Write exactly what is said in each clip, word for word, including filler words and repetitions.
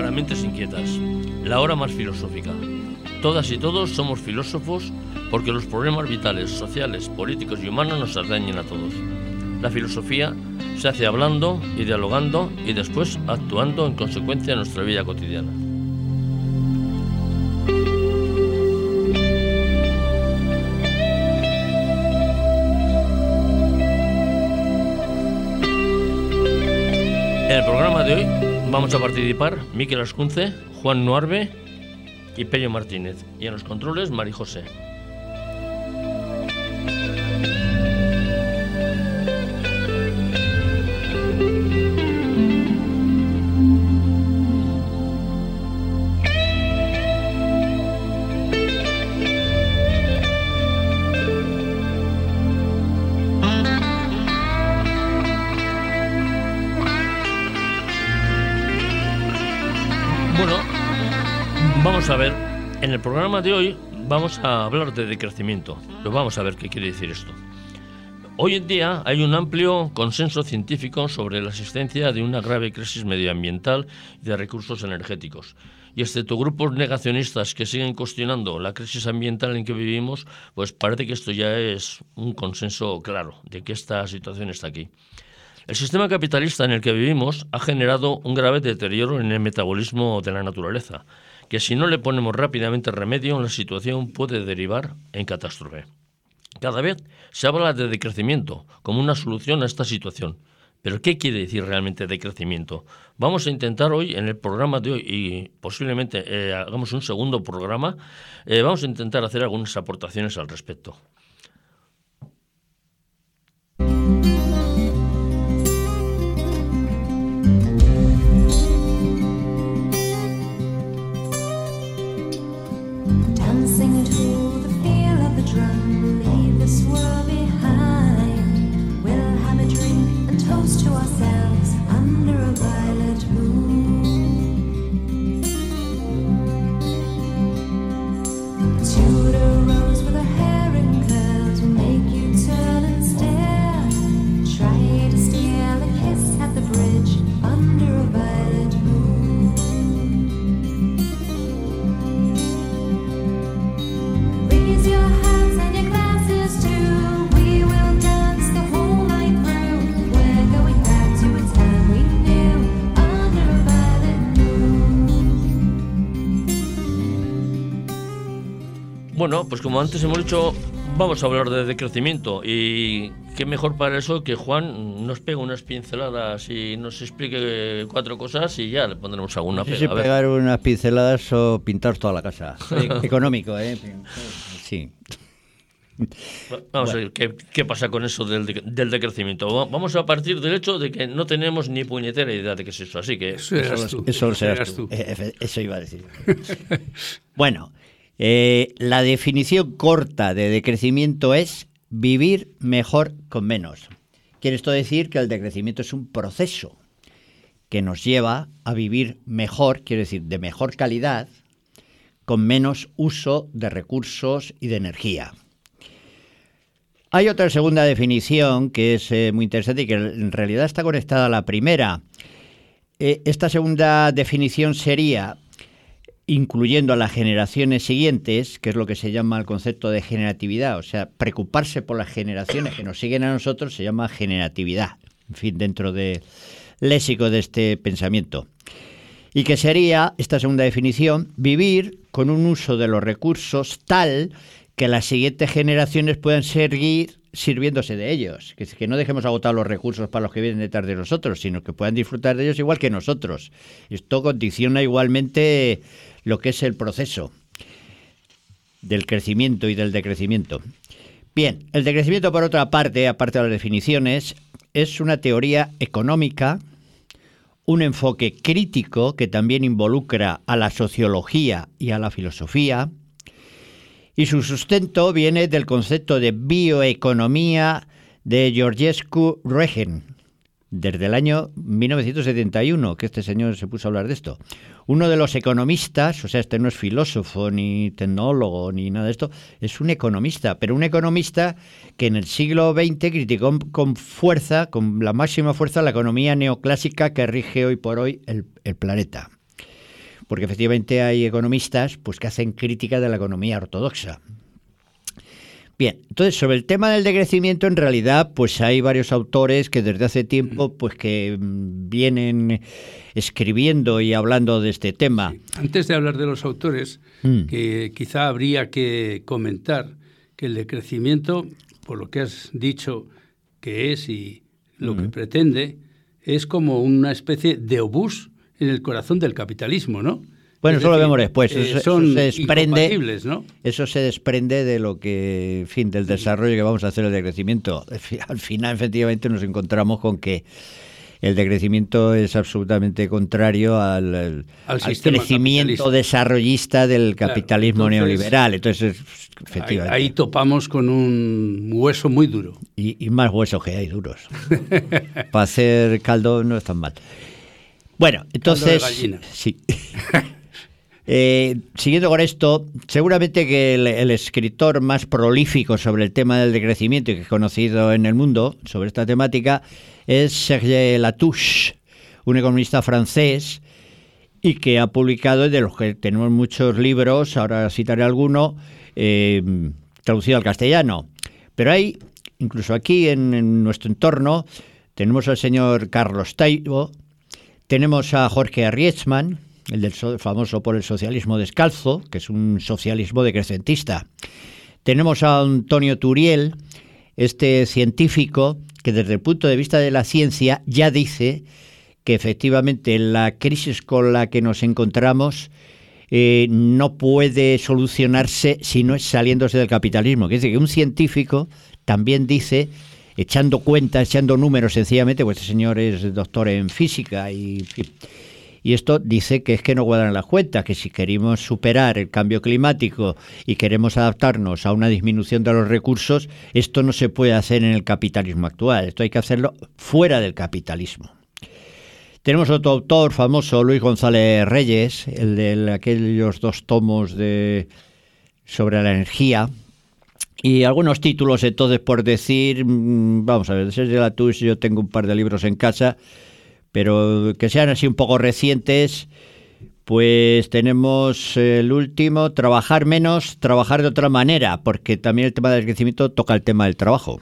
para mentes inquietas, la hora más filosófica. Todas y todos somos filósofos porque los problemas vitales, sociales, políticos y humanos nos atañen a todos. La filosofía se hace hablando y dialogando y después actuando en consecuencia en nuestra vida cotidiana. En el programa de hoy vamos a participar Miquel Ascunce, Juan Nuarbe y Pello Martínez. Y en los controles, Mari José. Vamos a ver, en el programa de hoy vamos a hablar de decrecimiento, pero vamos a ver qué quiere decir esto. Hoy en día hay un amplio consenso científico sobre la existencia de una grave crisis medioambiental y de recursos energéticos. Y excepto grupos negacionistas que siguen cuestionando la crisis ambiental en que vivimos, pues parece que esto ya es un consenso claro de que esta situación está aquí. El sistema capitalista en el que vivimos ha generado un grave deterioro en el metabolismo de la naturaleza, que si no le ponemos rápidamente remedio, la situación puede derivar en catástrofe. Cada vez se habla de decrecimiento como una solución a esta situación. ¿Pero qué quiere decir realmente decrecimiento? Vamos a intentar hoy, en el programa de hoy, y posiblemente eh, hagamos un segundo programa, eh, vamos a intentar hacer algunas aportaciones al respecto. Bueno, pues como antes hemos dicho, vamos a hablar de decrecimiento y qué mejor para eso que Juan nos pegue unas pinceladas y nos explique cuatro cosas y ya le pondremos alguna pega. No sé si pegar unas pinceladas o pintar toda la casa. Económico, ¿eh? Sí. Vamos bueno. a ver ¿qué, qué pasa con eso del, de, del decrecimiento. Vamos a partir del hecho de que no tenemos ni puñetera idea de qué es eso, así que... Eso eras tú. Eso, eso, eras tú. tú. Eh, eso iba a decir. Bueno... Eh, la definición corta de decrecimiento es vivir mejor con menos. Quiere esto decir que el decrecimiento es un proceso que nos lleva a vivir mejor, quiere decir de mejor calidad, con menos uso de recursos y de energía. Hay otra segunda definición que es eh, muy interesante y que en realidad está conectada a la primera. Eh, esta segunda definición sería... incluyendo a las generaciones siguientes, que es lo que se llama el concepto de generatividad, o sea, preocuparse por las generaciones que nos siguen a nosotros se llama generatividad, en fin, dentro del léxico de este pensamiento. Y que sería, esta segunda definición, vivir con un uso de los recursos tal que las siguientes generaciones puedan seguir sirviéndose de ellos, que, que no dejemos agotar los recursos para los que vienen detrás de nosotros, sino que puedan disfrutar de ellos igual que nosotros. Esto condiciona igualmente lo que es el proceso del crecimiento y del decrecimiento. Bien, el decrecimiento, por otra parte, aparte de las definiciones, es una teoría económica, un enfoque crítico que también involucra a la sociología y a la filosofía, y su sustento viene del concepto de bioeconomía de Georgescu Regen, desde el año mil novecientos setenta y uno, que este señor se puso a hablar de esto. Uno de los economistas, o sea, este no es filósofo, ni tecnólogo, ni nada de esto, es un economista, pero un economista que en el siglo veinte criticó con fuerza, con la máxima fuerza, la economía neoclásica que rige hoy por hoy el, el planeta. porque efectivamente hay economistas pues, que hacen crítica de la economía ortodoxa. Bien, entonces sobre el tema del decrecimiento en realidad pues hay varios autores que desde hace tiempo pues que vienen escribiendo y hablando de este tema. Sí. Antes de hablar de los autores, mm. que quizá habría que comentar que el decrecimiento, por lo que has dicho que es y lo mm. que pretende, es como una especie de obús en el corazón del capitalismo, ¿no? Bueno, es eso decir, lo vemos después. Eh, eso, son eso se desprende, ¿no? Eso se desprende de lo que, en fin, del desarrollo que vamos a hacer el decrecimiento. Al final, efectivamente, nos encontramos con que el decrecimiento es absolutamente contrario al, al, al, al crecimiento desarrollista del capitalismo claro, entonces, neoliberal. Entonces, efectivamente. Ahí, ahí topamos con un hueso muy duro. Y, y más huesos que hay duros. Para hacer caldo no es tan mal. Bueno, entonces. Caldo de gallina. Sí. Eh, siguiendo con esto, seguramente que el, el escritor más prolífico sobre el tema del decrecimiento que he conocido en el mundo, sobre esta temática, es Serge Latouche, un economista francés, y que ha publicado, de los que tenemos muchos libros, ahora citaré alguno, eh, traducido al castellano. Pero hay, incluso aquí en, en nuestro entorno, tenemos al señor Carlos Taibo, tenemos a Jorge Arietzman, el del so, famoso por el socialismo descalzo, que es un socialismo decrecentista. Tenemos a Antonio Turiel, este científico que desde el punto de vista de la ciencia ya dice que efectivamente la crisis con la que nos encontramos eh, no puede solucionarse si no es saliéndose del capitalismo. Quiere decir que un científico también dice, echando cuentas, echando números sencillamente, pues este señor es doctor en física y... Y esto dice que es que no cuadran las cuentas, que si queremos superar el cambio climático y queremos adaptarnos a una disminución de los recursos, esto no se puede hacer en el capitalismo actual, esto hay que hacerlo fuera del capitalismo. Tenemos otro autor famoso, Luis González Reyes, el de aquellos dos tomos de sobre la energía, y algunos títulos entonces por decir, vamos a ver, de Serge Latouche yo tengo un par de libros en casa, pero que sean así un poco recientes, pues tenemos el último, trabajar menos, trabajar de otra manera, porque también el tema del crecimiento toca el tema del trabajo.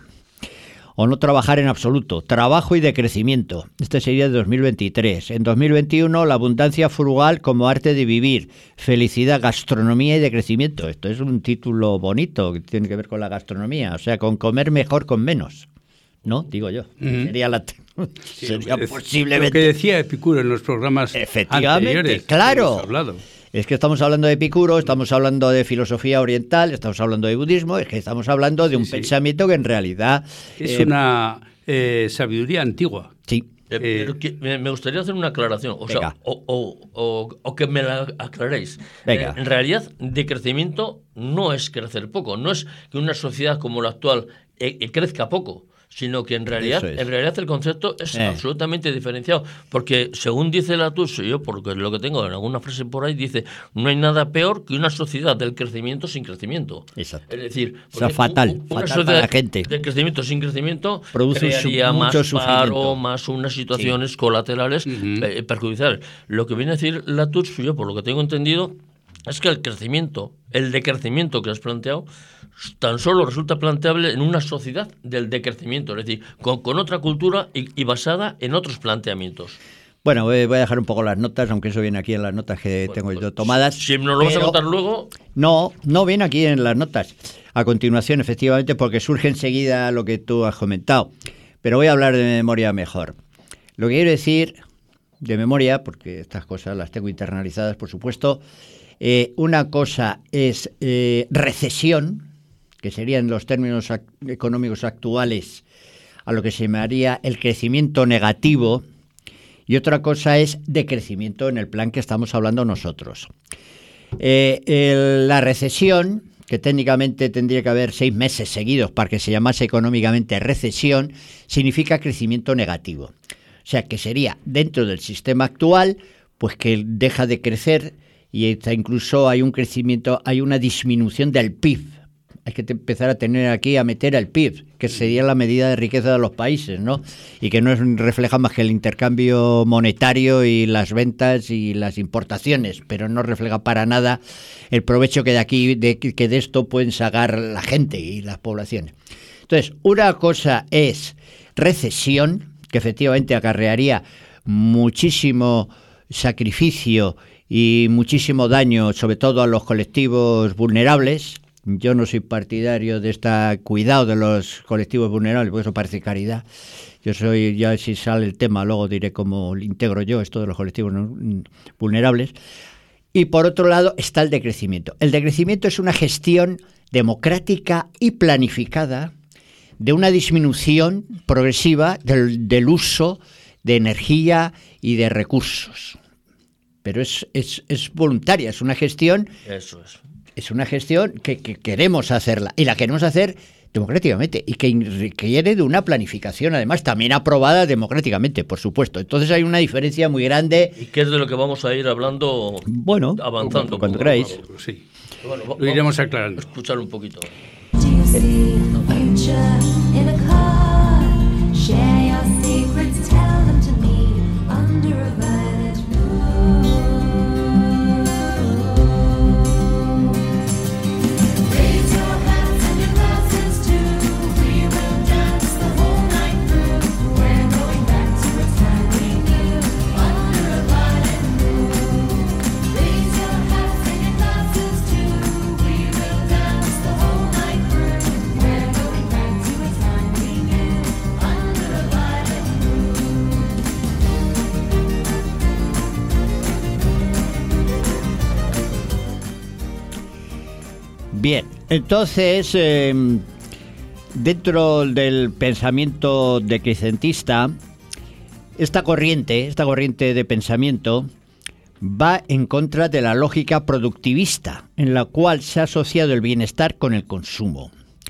O no trabajar en absoluto, trabajo y decrecimiento. Este sería de dos mil veintitrés. En dos mil veintiuno, la abundancia frugal como arte de vivir, felicidad, gastronomía y decrecimiento. Esto es un título bonito que tiene que ver con la gastronomía, o sea, con comer mejor con menos. ¿No? Digo yo. Uh-huh. Sería la... Sí, sería es, posiblemente... Lo que decía Epicuro en los programas anteriores. Claro. Es que estamos hablando de Epicuro, estamos hablando de filosofía oriental, estamos hablando de budismo, es que estamos hablando de un sí, pensamiento sí. que en realidad... Es eh, una eh, sabiduría antigua. Sí. Eh, pero que, me gustaría hacer una aclaración, o, sea, o, o, o, o que me la aclaréis. Venga. Eh, en realidad, decrecimiento no es crecer poco, no es que una sociedad como la actual eh, crezca poco, sino que en realidad es. en realidad el concepto es eh. absolutamente diferenciado, porque según dice Latouche, yo porque lo que tengo en alguna frase por ahí dice, no hay nada peor que una sociedad del crecimiento sin crecimiento. Exacto. Es decir, o sea, fatal, un, una fatal para la gente. Del crecimiento sin crecimiento produce crearía su, más mucho paro, más unas situaciones sí. colaterales uh-huh. eh, perjudiciales. Lo que viene a decir Latouche, yo por lo que tengo entendido, es que el crecimiento, el decrecimiento que has planteado, tan solo resulta planteable en una sociedad del decrecimiento, es decir, con, con otra cultura y, y basada en otros planteamientos. Bueno, voy a dejar un poco las notas, aunque eso viene aquí en las notas que bueno, tengo pues, yo tomadas. Si nos lo vas a contar luego... No, no viene aquí en las notas. A continuación, efectivamente, porque surge enseguida lo que tú has comentado. Pero voy a hablar de memoria mejor. Lo que quiero decir de memoria, porque estas cosas las tengo internalizadas, por supuesto, eh, una cosa es eh, recesión, que serían los términos ac- económicos actuales a lo que se llamaría el crecimiento negativo, y otra cosa es decrecimiento en el plan que estamos hablando nosotros. Eh, el, la recesión, que técnicamente tendría que haber seis meses seguidos para que se llamase económicamente recesión, significa crecimiento negativo. O sea, que sería dentro del sistema actual, pues que deja de crecer y incluso hay un crecimiento, hay una disminución del P I B. hay que empezar a tener aquí, a meter el P I B, que sería la medida de riqueza de los países, ¿no? Y que no es, refleja más que el intercambio monetario y las ventas y las importaciones, pero no refleja para nada el provecho que de aquí, de, que de esto pueden sacar la gente y las poblaciones. Entonces, una cosa es recesión, que efectivamente acarrearía muchísimo sacrificio y muchísimo daño, sobre todo a los colectivos vulnerables. Yo no soy partidario de este cuidado de los colectivos vulnerables, porque eso parece caridad. Yo soy, ya si sale el tema, luego diré cómo lo integro yo, esto de los colectivos vulnerables. Y por otro lado está el decrecimiento. El decrecimiento es una gestión democrática y planificada de una disminución progresiva del, del uso de energía y de recursos. Pero es, es, es voluntaria, es una gestión... Eso es. Es una gestión que, que queremos hacerla, y la queremos hacer democráticamente, y que requiere de una planificación, además, también aprobada democráticamente, por supuesto. Entonces hay una diferencia muy grande. ¿Y qué es de lo que vamos a ir hablando, bueno, avanzando? Cuando queráis. Sí. Bueno, lo iremos aclarando. Escuchar un poquito. Bien, entonces, eh, dentro del pensamiento decrecentista, esta corriente, esta corriente de pensamiento va en contra de la lógica productivista, en la cual se ha asociado el bienestar con el consumo.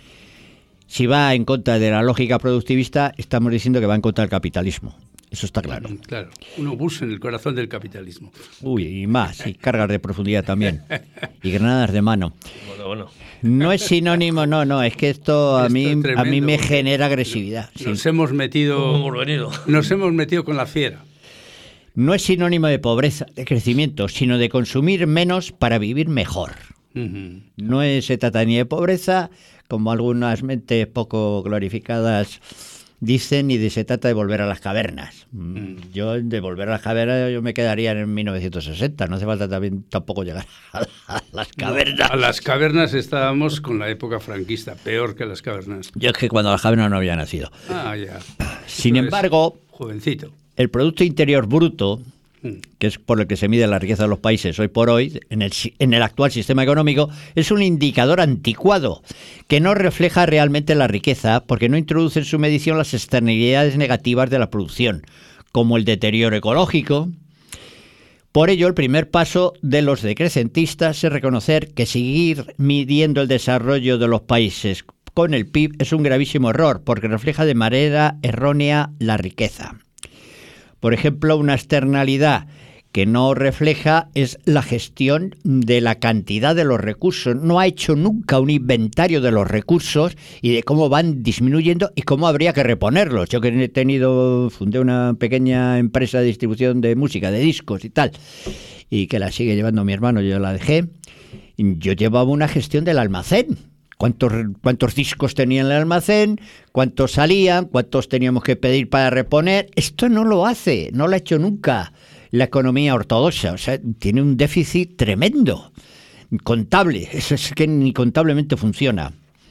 Si va en contra de la lógica productivista, estamos diciendo que va en contra del capitalismo. Eso está claro. Claro, un obús en el corazón del capitalismo. Uy, y más, y cargas de profundidad también, y granadas de mano. Bueno, bueno. No es sinónimo, no, no, es que esto a Esto mí, es tremendo, a mí me genera agresividad. Nos Sí. hemos metido, Hemos venido. nos hemos metido con la fiera. No es sinónimo de pobreza, de crecimiento, sino de consumir menos para vivir mejor. Uh-huh. No es, se trata ni de pobreza, como algunas mentes poco glorificadas dicen, ni de se trata de volver a las cavernas. Mm. Yo, de volver a las cavernas, yo me quedaría en mil novecientos sesenta. No hace falta también tampoco llegar a, a las cavernas. No, a las cavernas estábamos con la época franquista, peor que las cavernas. Yo es que cuando las cavernas no había nacido. Ah, ya. Sin Eso embargo, jovencito. el Producto Interior Bruto, que es por el que se mide la riqueza de los países hoy por hoy, en el, en el actual sistema económico, es un indicador anticuado que no refleja realmente la riqueza porque no introduce en su medición las externalidades negativas de la producción, como el deterioro ecológico. Por ello, el primer paso de los decrecentistas es reconocer que seguir midiendo el desarrollo de los países con el P I B es un gravísimo error porque refleja de manera errónea la riqueza. Por ejemplo, una externalidad que no refleja es la gestión de la cantidad de los recursos. No ha hecho nunca un inventario de los recursos y de cómo van disminuyendo y cómo habría que reponerlos. Yo que he tenido, fundé una pequeña empresa de distribución de música, de discos y tal, y que la sigue llevando mi hermano, yo la dejé. Yo llevaba una gestión del almacén. ¿Cuántos, cuántos discos tenía en el almacén? ¿Cuántos salían? ¿Cuántos teníamos que pedir para reponer? Esto no lo hace, no lo ha hecho nunca la economía ortodoxa. O sea, tiene un déficit tremendo, contable. Eso es que ni contablemente funciona.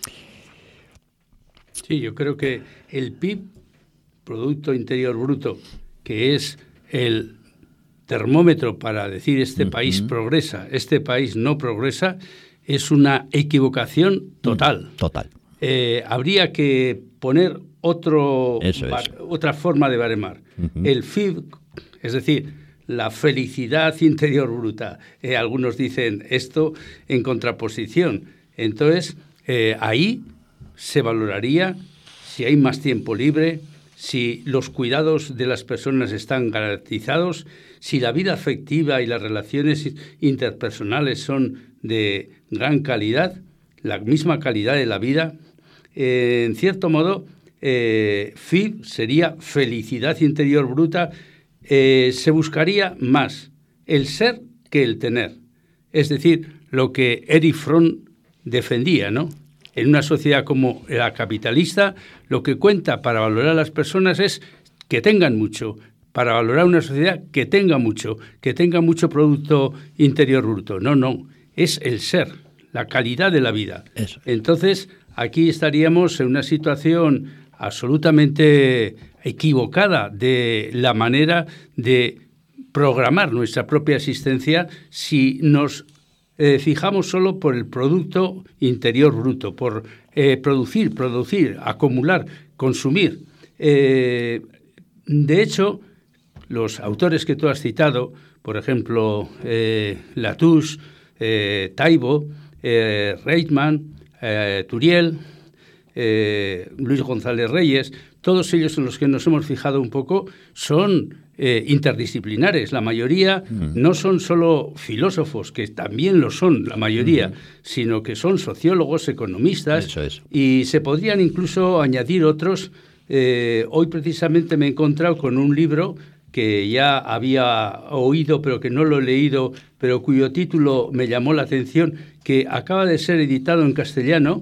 Sí, yo creo que el P I B, Producto Interior Bruto, que es el termómetro para decir este uh-huh. país progresa, este país no progresa, es una equivocación total. Total. Eh, habría que poner otro bar, otra forma de baremar. Uh-huh. El F I B, es decir, la felicidad interior bruta. Eh, algunos dicen esto en contraposición. Entonces, eh, ahí se valoraría si hay más tiempo libre, si los cuidados de las personas están garantizados, si la vida afectiva y las relaciones interpersonales son de gran calidad, la misma calidad de la vida, eh, en cierto modo, eh, F I B sería felicidad interior bruta, eh, se buscaría más el ser que el tener. Es decir, lo que Erich Fromm defendía, ¿no? En una sociedad como la capitalista, lo que cuenta para valorar a las personas es que tengan mucho, para valorar una sociedad que tenga mucho, que tenga mucho Producto Interior Bruto. No, no, es el ser, la calidad de la vida. Eso. Entonces, aquí estaríamos en una situación absolutamente equivocada de la manera de programar nuestra propia existencia si nos eh, fijamos solo por el Producto Interior Bruto, por eh, producir, producir, acumular, consumir. Eh, de hecho, los autores que tú has citado, por ejemplo, eh, Latouche, eh, Taibo, eh, Reichmann, eh, Turiel, eh, Luis González Reyes, todos ellos en los que nos hemos fijado un poco, son eh, interdisciplinares. La mayoría mm. no son solo filósofos, que también lo son, la mayoría, mm. sino que son sociólogos, economistas, Eso es. y se podrían incluso añadir otros. Eh, hoy precisamente me he encontrado con un libro que ya había oído, pero que no lo he leído, pero cuyo título me llamó la atención, que acaba de ser editado en castellano,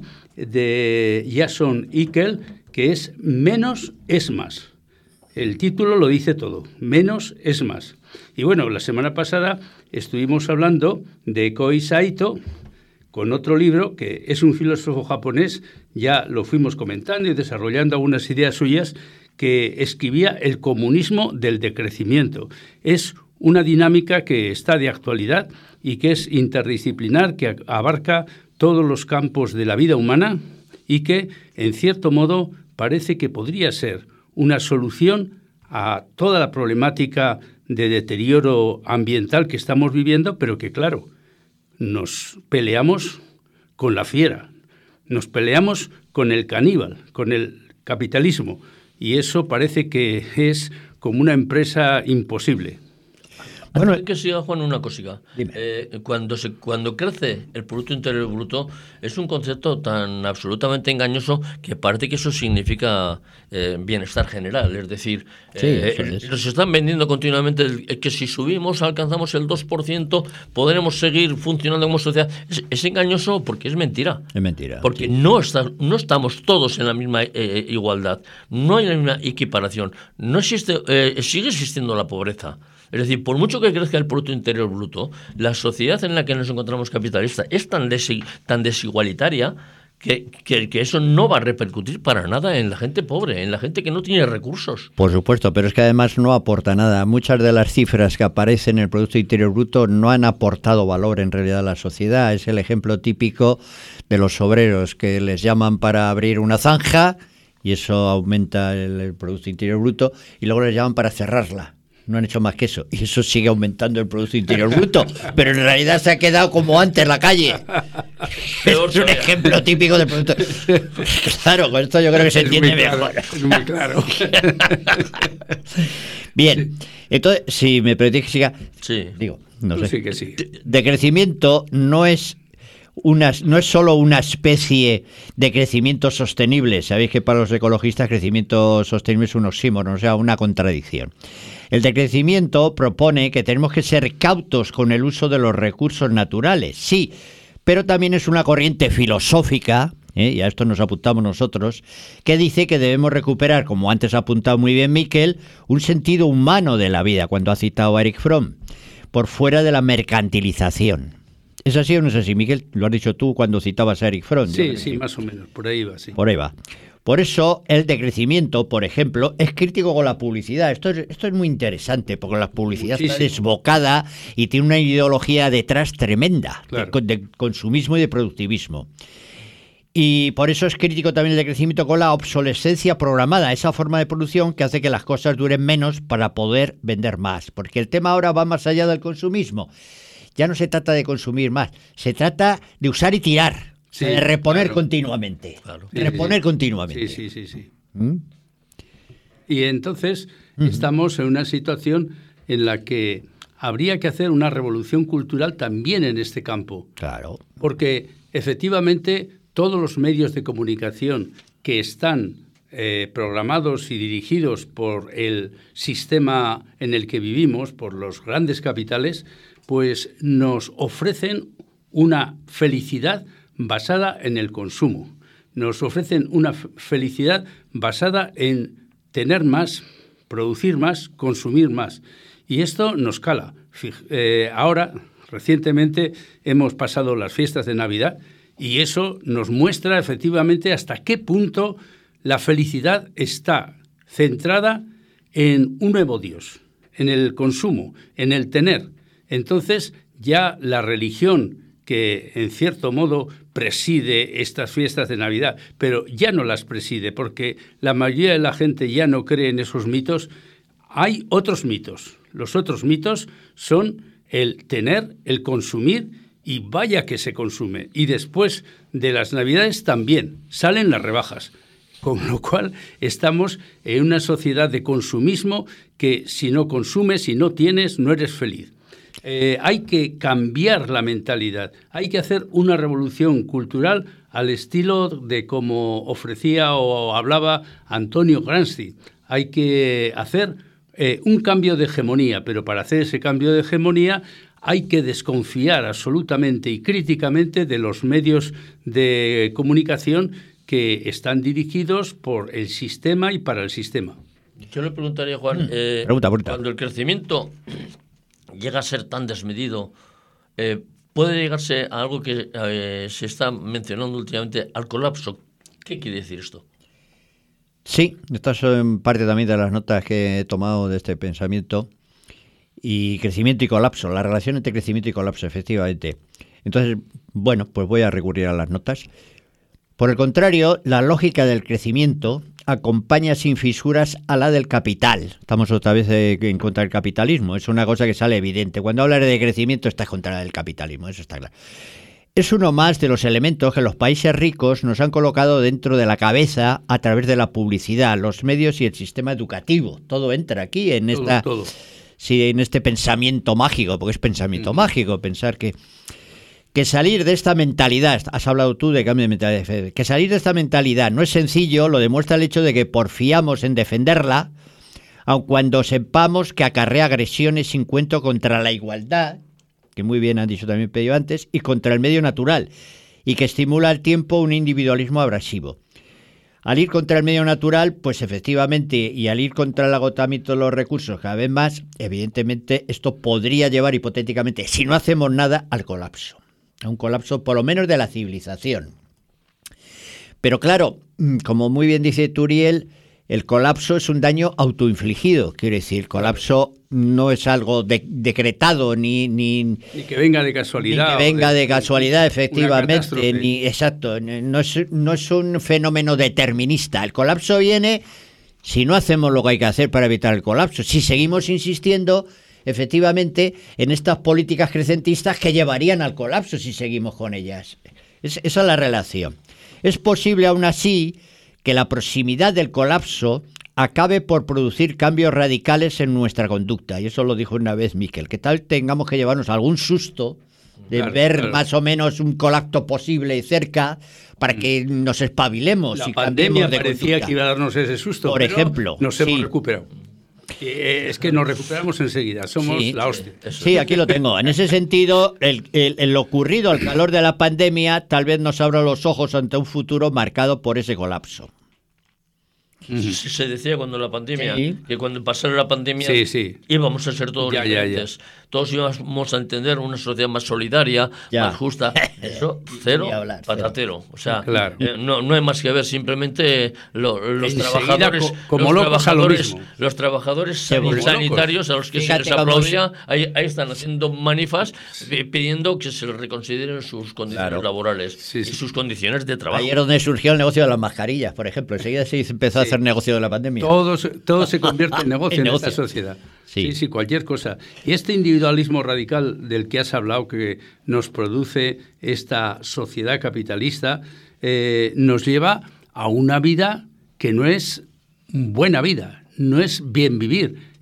de Jason Hickel, que es Menos es más. El título lo dice todo, menos es más. Y bueno, la semana pasada estuvimos hablando de Kohei Saito con otro libro, que es un filósofo japonés, ya lo fuimos comentando y desarrollando algunas ideas suyas, que escribía El comunismo del decrecimiento. Es una dinámica que está de actualidad y que es interdisciplinar, que abarca todos los campos de la vida humana y que, en cierto modo, parece que podría ser una solución a toda la problemática de deterioro ambiental que estamos viviendo, pero que, claro, nos peleamos con la fiera, nos peleamos con el caníbal, con el capitalismo, y eso parece que es como una empresa imposible. Bueno, hay que siga, Juan, una cosita. Eh, cuando se cuando crece el Producto Interior Bruto es un concepto tan absolutamente engañoso que parece que eso significa eh, bienestar general. Es decir, sí, eh, es. nos están vendiendo continuamente el, el que si subimos, alcanzamos el dos por ciento, podremos seguir funcionando como sociedad. Es, es engañoso porque es mentira. Es mentira. Porque sí. no, está, no estamos todos en la misma eh, igualdad. No hay la misma equiparación. No existe, eh, sigue existiendo la pobreza. Es decir, por mucho que crezca el Producto Interior Bruto, la sociedad en la que nos encontramos capitalista es tan, desi- tan desigualitaria que, que, que eso no va a repercutir para nada en la gente pobre, en la gente que no tiene recursos. Por supuesto, pero es que además no aporta nada. Muchas de las cifras que aparecen en el Producto Interior Bruto no han aportado valor en realidad a la sociedad. Es el ejemplo típico de los obreros que les llaman para abrir una zanja y eso aumenta el, el Producto Interior Bruto y luego les llaman para cerrarla. No han hecho más que eso. Y eso sigue aumentando el Producto Interior Bruto. Pero en realidad se ha quedado como antes la calle. Peor es un todavía. ejemplo típico del producto. Claro, con esto yo creo que se Es entiende muy claro, mejor. es muy claro. Bien. Entonces, si me permitís que siga... Sí. Digo, no Tú sé. sí que sí. De crecimiento no es... Una, no es solo una especie de crecimiento sostenible. Sabéis que para los ecologistas crecimiento sostenible es un oxímoron, o sea, una contradicción. El decrecimiento propone que tenemos que ser cautos con el uso de los recursos naturales, sí, pero también es una corriente filosófica, ¿eh? y a esto nos apuntamos nosotros, que dice que debemos recuperar, como antes ha apuntado muy bien Miquel, un sentido humano de la vida, cuando ha citado a Erich Fromm, por fuera de la mercantilización. ¿Es así o no es así, Miguel? Lo has dicho tú cuando citabas a Erich Fromm. Sí, sí, más o menos, por ahí va, sí. Por ahí va. Por eso el decrecimiento, por ejemplo, es crítico con la publicidad. Esto es, esto es muy interesante, porque la publicidad Muchísimo. está desbocada y tiene una ideología detrás tremenda, Claro. de, de consumismo y de productivismo. Y por eso es crítico también el decrecimiento con la obsolescencia programada, esa forma de producción que hace que las cosas duren menos para poder vender más. Porque el tema ahora va más allá del consumismo. Ya no se trata de consumir más, se trata de usar y tirar, Sí, de reponer claro. continuamente. Claro. Sí, Reponer sí. continuamente. Sí, sí, sí, sí. ¿Mm? Y entonces Ujú. estamos en una situación en la que habría que hacer una revolución cultural también en este campo. Claro. Porque efectivamente todos los medios de comunicación que están eh, programados y dirigidos por el sistema en el que vivimos, por los grandes capitales, pues nos ofrecen una felicidad basada en el consumo. Nos ofrecen una felicidad basada en tener más, producir más, consumir más. Y esto nos cala. Eh, ahora, recientemente, hemos pasado las fiestas de Navidad y eso nos muestra efectivamente hasta qué punto la felicidad está centrada en un nuevo Dios, en el consumo, en el tener. Entonces, ya la religión que en cierto modo preside estas fiestas de Navidad, pero ya no las preside porque la mayoría de la gente ya no cree en esos mitos. Hay otros mitos. Los otros mitos son el tener, el consumir, y vaya que se consume. Y después de las Navidades también salen las rebajas, con lo cual estamos en una sociedad de consumismo que si no consumes, si no tienes, no eres feliz. Eh, hay que cambiar la mentalidad, hay que hacer una revolución cultural al estilo de como ofrecía o hablaba Antonio Gramsci. Hay que hacer eh, un cambio de hegemonía, pero para hacer ese cambio de hegemonía hay que desconfiar absolutamente y críticamente de los medios de comunicación que están dirigidos por el sistema y para el sistema. Yo le preguntaría, Juan, eh, pregunta, pregunta. cuando el crecimiento llega a ser tan desmedido, eh, puede llegarse a algo que eh, se está mencionando últimamente, al colapso. ¿Qué quiere decir esto? Sí, estas son parte también de las notas que he tomado de este pensamiento. Y crecimiento y colapso, la relación entre crecimiento y colapso, efectivamente. Entonces, bueno, pues voy a recurrir a las notas. Por el contrario, la lógica del crecimiento acompaña sin fisuras a la del capital. Estamos otra vez en contra del capitalismo. Es una cosa que sale evidente. Cuando hablas de crecimiento estás contra el capitalismo, eso está claro. Es uno más de los elementos que los países ricos nos han colocado dentro de la cabeza a través de la publicidad, los medios y el sistema educativo. Todo entra aquí en todo, esta, todo. Sí, en este pensamiento mágico, porque es pensamiento mm. mágico, pensar que Que salir de esta mentalidad, has hablado tú de cambio de mentalidad, que salir de esta mentalidad no es sencillo, lo demuestra el hecho de que porfiamos en defenderla, aun cuando sepamos que acarrea agresiones sin cuento contra la igualdad, que muy bien han dicho también Pedro antes, y contra el medio natural, y que estimula al tiempo un individualismo abrasivo. Al ir contra el medio natural, pues efectivamente, y al ir contra el agotamiento de los recursos cada vez más, evidentemente esto podría llevar hipotéticamente, si no hacemos nada, al colapso. A un colapso por lo menos de la civilización. Pero claro, como muy bien dice Turiel, el colapso es un daño autoinfligido. Quiere decir, el colapso no es algo de, decretado ni, ni... Ni que venga de casualidad. Ni que venga de, de casualidad, efectivamente. Ni, exacto, no es, no es un fenómeno determinista. El colapso viene si no hacemos lo que hay que hacer para evitar el colapso. Si seguimos insistiendo efectivamente en estas políticas crecentistas que llevarían al colapso si seguimos con ellas. Es, esa es la relación. Es posible aún así que la proximidad del colapso acabe por producir cambios radicales en nuestra conducta. Y eso lo dijo una vez Miquel, que tal tengamos que llevarnos algún susto de claro, ver claro. más o menos un colapso posible cerca para que nos espabilemos. La y pandemia de parecía conducta. Que iba a darnos ese susto, por pero ejemplo, nos hemos sí. recuperado. Es que nos recuperamos enseguida, somos sí, la hostia. Sí, aquí lo tengo. En ese sentido, el, el, el ocurrido al calor de la pandemia tal vez nos abra los ojos ante un futuro marcado por ese colapso. Se decía cuando la pandemia, sí. que cuando pasara la pandemia sí, sí. íbamos a ser todos ya, diferentes. Ya, ya. Todos íbamos a entender una sociedad más solidaria, ya. más justa. Eso, cero, hablar, patatero. O sea, claro. eh, no, no hay más que ver, simplemente lo, los Enseguida, trabajadores, co como los, locos trabajadores a lo los trabajadores sí, sanitarios a los que Fíjate se les aplaudía, ahí, ahí están haciendo manifas pidiendo que se les reconsideren sus condiciones claro. laborales sí, sí. y sus condiciones de trabajo. Ahí es donde surgió el negocio de las mascarillas, por ejemplo. Enseguida se empezó sí. a hacer negocio de la pandemia. Todo, todo se convierte en negocio en, en negocio. esta sociedad. Sí. sí, sí, cualquier cosa. Y este individualismo radical del que has hablado, que nos produce esta sociedad capitalista, eh, nos lleva a una vida que no es buena vida, no es bien vivir.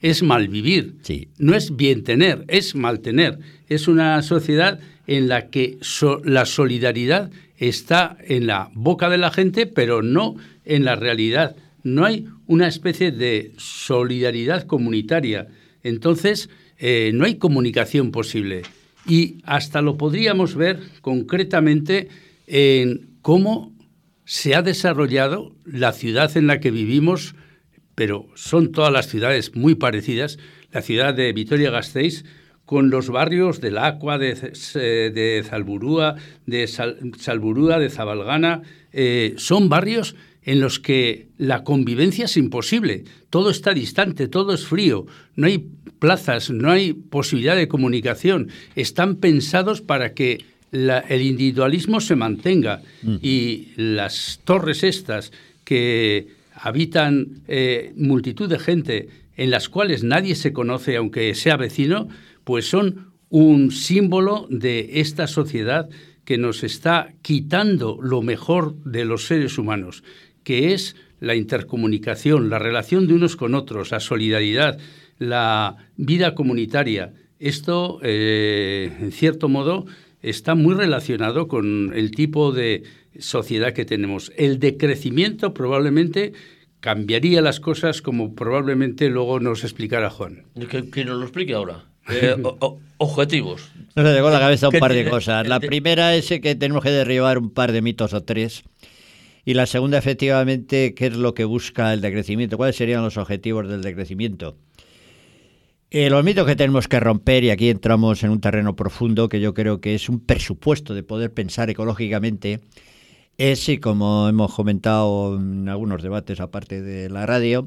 es malvivir, sí. no es bien tener, es mal tener. Es una sociedad en la que so- la solidaridad está en la boca de la gente, pero no en la realidad. No hay una especie de solidaridad comunitaria. Entonces, eh, no hay comunicación posible. Y hasta lo podríamos ver concretamente en cómo se ha desarrollado la ciudad en la que vivimos, pero son todas las ciudades muy parecidas, la ciudad de Vitoria-Gasteiz, con los barrios del Aqua, de, de Zalburúa, de Sal, Salburúa, de Zabalgana. Eh, son barrios en los que la convivencia es imposible. Todo está distante, todo es frío, no hay plazas, no hay posibilidad de comunicación. Están pensados para que la, el individualismo se mantenga. Mm. Y las torres estas que habitan eh, multitud de gente, en las cuales nadie se conoce aunque sea vecino, pues son un símbolo de esta sociedad que nos está quitando lo mejor de los seres humanos, que es la intercomunicación, la relación de unos con otros, la solidaridad, la vida comunitaria. Esto, eh, en cierto modo, está muy relacionado con el tipo de sociedad que tenemos. El decrecimiento probablemente cambiaría las cosas, como probablemente luego nos explicará Juan. Que, que nos lo explique ahora. Eh, o, o, objetivos. Nos llegó a la cabeza un par de cosas. La primera es que tenemos que derribar un par de mitos o tres. Y la segunda, efectivamente, ¿qué es lo que busca el decrecimiento? ¿Cuáles serían los objetivos del decrecimiento? Eh, los mitos que tenemos que romper, y aquí entramos en un terreno profundo que yo creo que es un presupuesto de poder pensar ecológicamente, es, y como hemos comentado en algunos debates aparte de la radio,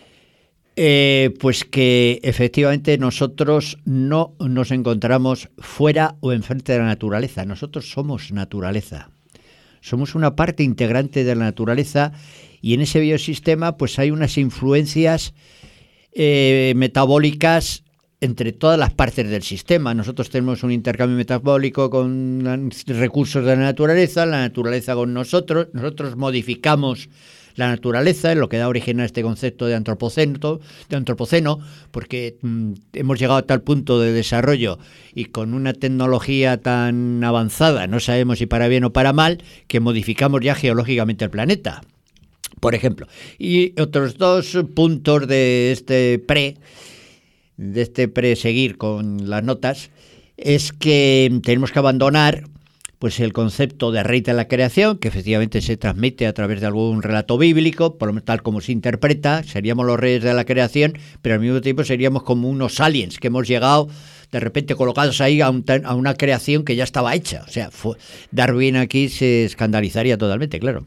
Eh, pues que efectivamente nosotros no nos encontramos fuera o enfrente de la naturaleza. Nosotros somos naturaleza. Somos una parte integrante de la naturaleza y en ese biosistema pues hay unas influencias eh, metabólicas entre todas las partes del sistema. Nosotros tenemos un intercambio metabólico con recursos de la naturaleza, la naturaleza con nosotros. Nosotros modificamos la naturaleza, es lo que da origen a este concepto de antropoceno, de antropoceno, porque mm, hemos llegado a tal punto de desarrollo y con una tecnología tan avanzada, no sabemos si para bien o para mal, que modificamos ya geológicamente el planeta, por ejemplo. Y otros dos puntos de este pre, de este pre seguir con las notas, es que tenemos que abandonar pues el concepto de rey de la creación, que efectivamente se transmite a través de algún relato bíblico, por lo menos tal como se interpreta, seríamos los reyes de la creación, pero al mismo tiempo seríamos como unos aliens que hemos llegado de repente colocados ahí a, un, a una creación que ya estaba hecha. O sea, fue, Darwin aquí se escandalizaría totalmente, claro.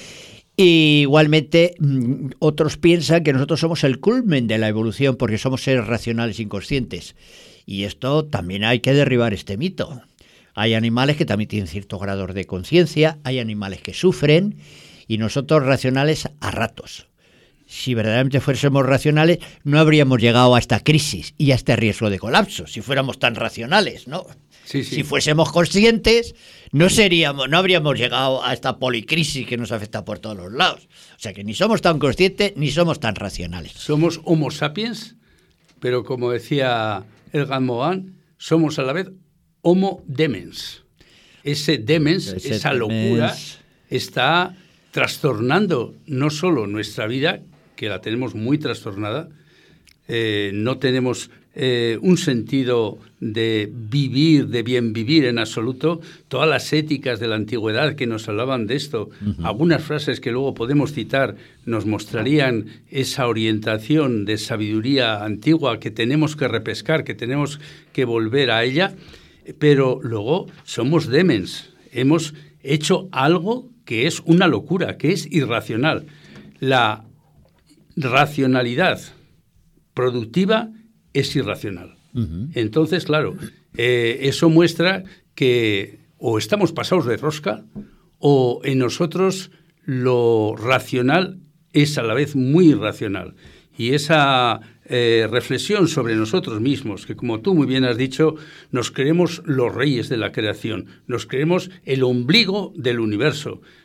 Y igualmente, otros piensan que nosotros somos el culmen de la evolución porque somos seres racionales inconscientes. Y esto también hay que derribar este mito. Hay animales que también tienen ciertos grados de conciencia, hay animales que sufren y nosotros racionales a ratos. Si verdaderamente fuésemos racionales, no habríamos llegado a esta crisis y a este riesgo de colapso, si fuéramos tan racionales, ¿no? Sí, sí. Si fuésemos conscientes, no seríamos, no habríamos llegado a esta policrisis que nos afecta por todos los lados. O sea que ni somos tan conscientes ni somos tan racionales. Somos Homo sapiens, pero como decía Ergan Mogan, somos a la vez Homo demens. Ese demens, Ese esa demens. locura, está trastornando no solo nuestra vida, que la tenemos muy trastornada, eh, no tenemos eh, un sentido de vivir, de bien vivir en absoluto. Todas las éticas de la antigüedad que nos hablaban de esto, uh-huh. algunas frases que luego podemos citar, nos mostrarían esa orientación de sabiduría antigua que tenemos que repescar, que tenemos que volver a ella. Pero luego somos demens, hemos hecho algo que es una locura, que es irracional. La racionalidad productiva es irracional. Uh-huh. Entonces, claro, eh, eso muestra que o estamos pasados de rosca o en nosotros lo racional es a la vez muy irracional. Y esa eh, reflexión sobre nosotros mismos, que como tú muy bien has dicho, nos creemos los reyes de la creación, nos creemos el ombligo del universo,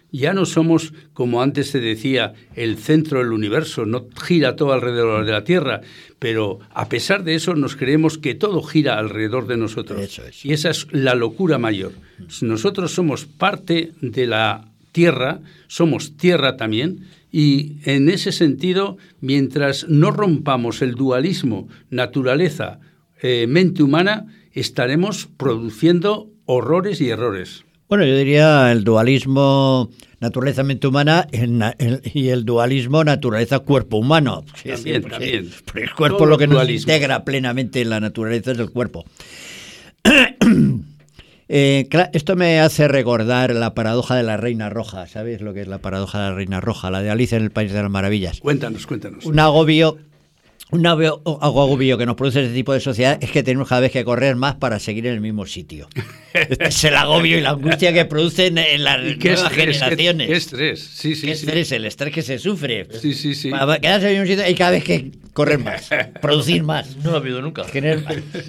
ya no somos, como antes se decía, el centro del universo, no gira todo alrededor de la Tierra, pero a pesar de eso nos creemos que todo gira alrededor de nosotros. Eso es. Y esa es la locura mayor. Nosotros somos parte de la Tierra, somos Tierra también, y en ese sentido, mientras no rompamos el dualismo naturaleza, eh, mente humana, estaremos produciendo horrores y errores. Bueno, yo diría el dualismo naturaleza-mente humana en, en, y el dualismo naturaleza-cuerpo humano. También, porque, también. Porque el cuerpo Todo lo que nos dualismo. integra plenamente en la naturaleza es el cuerpo. eh, claro, esto me hace recordar la paradoja de la Reina Roja. ¿Sabéis lo que es la paradoja de la Reina Roja? La de Alicia en el País de las Maravillas. Cuéntanos, cuéntanos. Un agobio... Un agobio que nos produce este tipo de sociedad es que tenemos cada vez que correr más para seguir en el mismo sitio. Este es el agobio y la angustia que producen en las nuevas estrés, generaciones. Qué, qué estrés, sí, sí. ¿Qué sí. estrés? El estrés que se sufre. Sí, sí, sí. Para quedarse en el mismo sitio y cada vez que correr más, producir más. No lo ha habido nunca. Generar...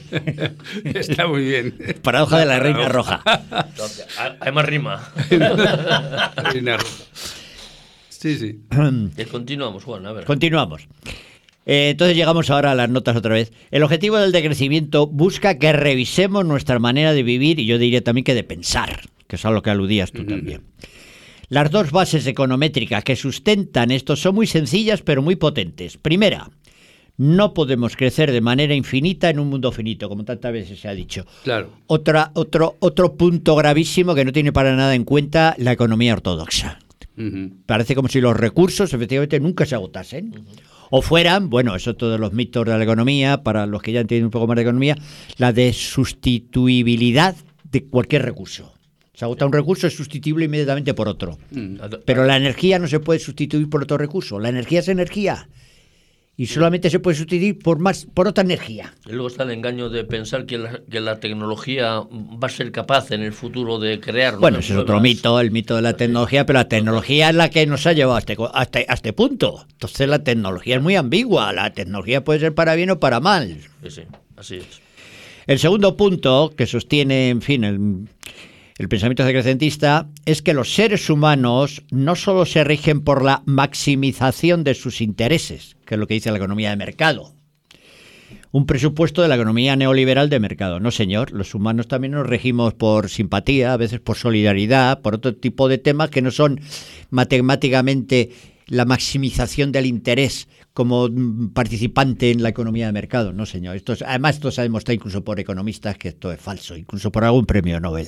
Está muy bien. Paradoja de la Reina Roja. Hay más rima. Reina Roja. Sí, sí. Y continuamos, Juan, a ver. Continuamos. Eh, entonces llegamos ahora a las notas otra vez. El objetivo del decrecimiento busca que revisemos nuestra manera de vivir y yo diría también que de pensar, que es a lo que aludías tú también. Las dos bases econométricas que sustentan esto son muy sencillas pero muy potentes. Primera, no podemos crecer de manera infinita en un mundo finito, como tantas veces se ha dicho. Claro. Otra, otro, otro punto gravísimo que no tiene para nada en cuenta la economía ortodoxa. Uh-huh. Parece como si los recursos efectivamente nunca se agotasen. Uh-huh. O fueran, bueno, eso todos los mitos de la economía, para los que ya entienden un poco más de economía, la de sustituibilidad de cualquier recurso. Se agota un recurso, es sustituible inmediatamente por otro. Mm. Pero la energía no se puede sustituir por otro recurso. La energía es energía. Y solamente se puede sustituir por más por otra energía. Y luego está el engaño de pensar que la, que la tecnología va a ser capaz en el futuro de crear. Bueno, ese es otro mito, el mito de la tecnología, pero la tecnología es la que nos ha llevado a este, a este, a este punto. Entonces la tecnología es muy ambigua, la tecnología puede ser para bien o para mal. Sí, sí, así es. El segundo punto que sostiene, en fin, el... El pensamiento decrecentista es que los seres humanos no solo se rigen por la maximización de sus intereses, que es lo que dice la economía de mercado, un presupuesto de la economía neoliberal de mercado. No, señor, los humanos también nos regimos por simpatía, a veces por solidaridad, por otro tipo de temas que no son matemáticamente la maximización del interés como participante en la economía de mercado. No, señor. Esto es, además, esto se ha demostrado incluso por economistas que esto es falso, incluso por algún premio Nobel.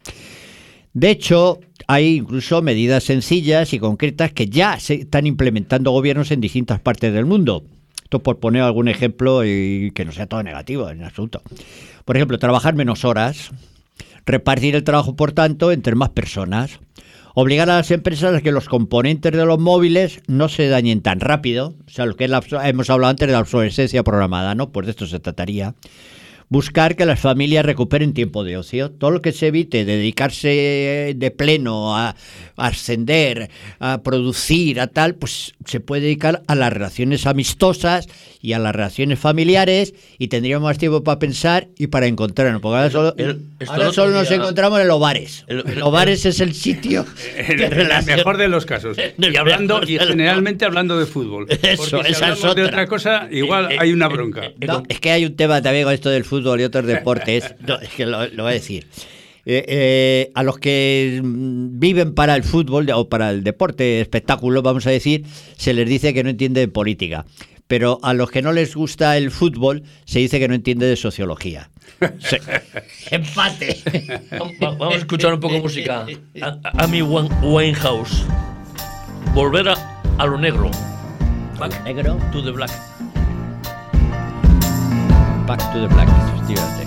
De hecho, hay incluso medidas sencillas y concretas que ya se están implementando gobiernos en distintas partes del mundo. Esto por poner algún ejemplo y que no sea todo negativo en absoluto. Por ejemplo, trabajar menos horas, repartir el trabajo, por tanto, entre más personas, obligar a las empresas a que los componentes de los móviles no se dañen tan rápido, o sea, lo que es la, hemos hablado antes de la obsolescencia programada, ¿no? Pues de esto se trataría. Buscar que las familias recuperen tiempo de ocio. Todo lo que se evite de dedicarse de pleno a, a ascender, a producir, a tal, pues se puede dedicar a las relaciones amistosas y a las relaciones familiares y tendríamos más tiempo para pensar y para encontrarnos. Porque ahora solo, el, ahora solo nos encontramos en los bares. El, el, los bares es el sitio el, el mejor de los casos. Y hablando y generalmente hablando de fútbol. Eso, porque si esa hablamos es otra. de otra cosa, igual hay una bronca. No, es que hay un tema también con esto del fútbol y otros deportes, no, es que lo, lo voy a decir. Eh, eh, a los que viven para el fútbol o para el deporte, espectáculo, vamos a decir, se les dice que no entiende de política. Pero a los que no les gusta el fútbol, se dice que no entiende de sociología. Sí. Empate. Vamos a escuchar un poco de música. Amy Winehouse. Volver a, a lo negro. Back negro to the black. Back to the black, efectivamente.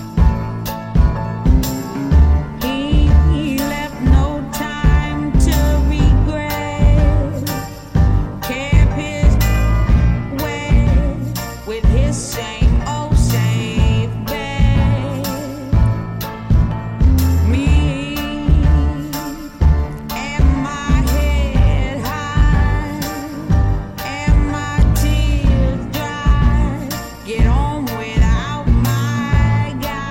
Get on without my guy.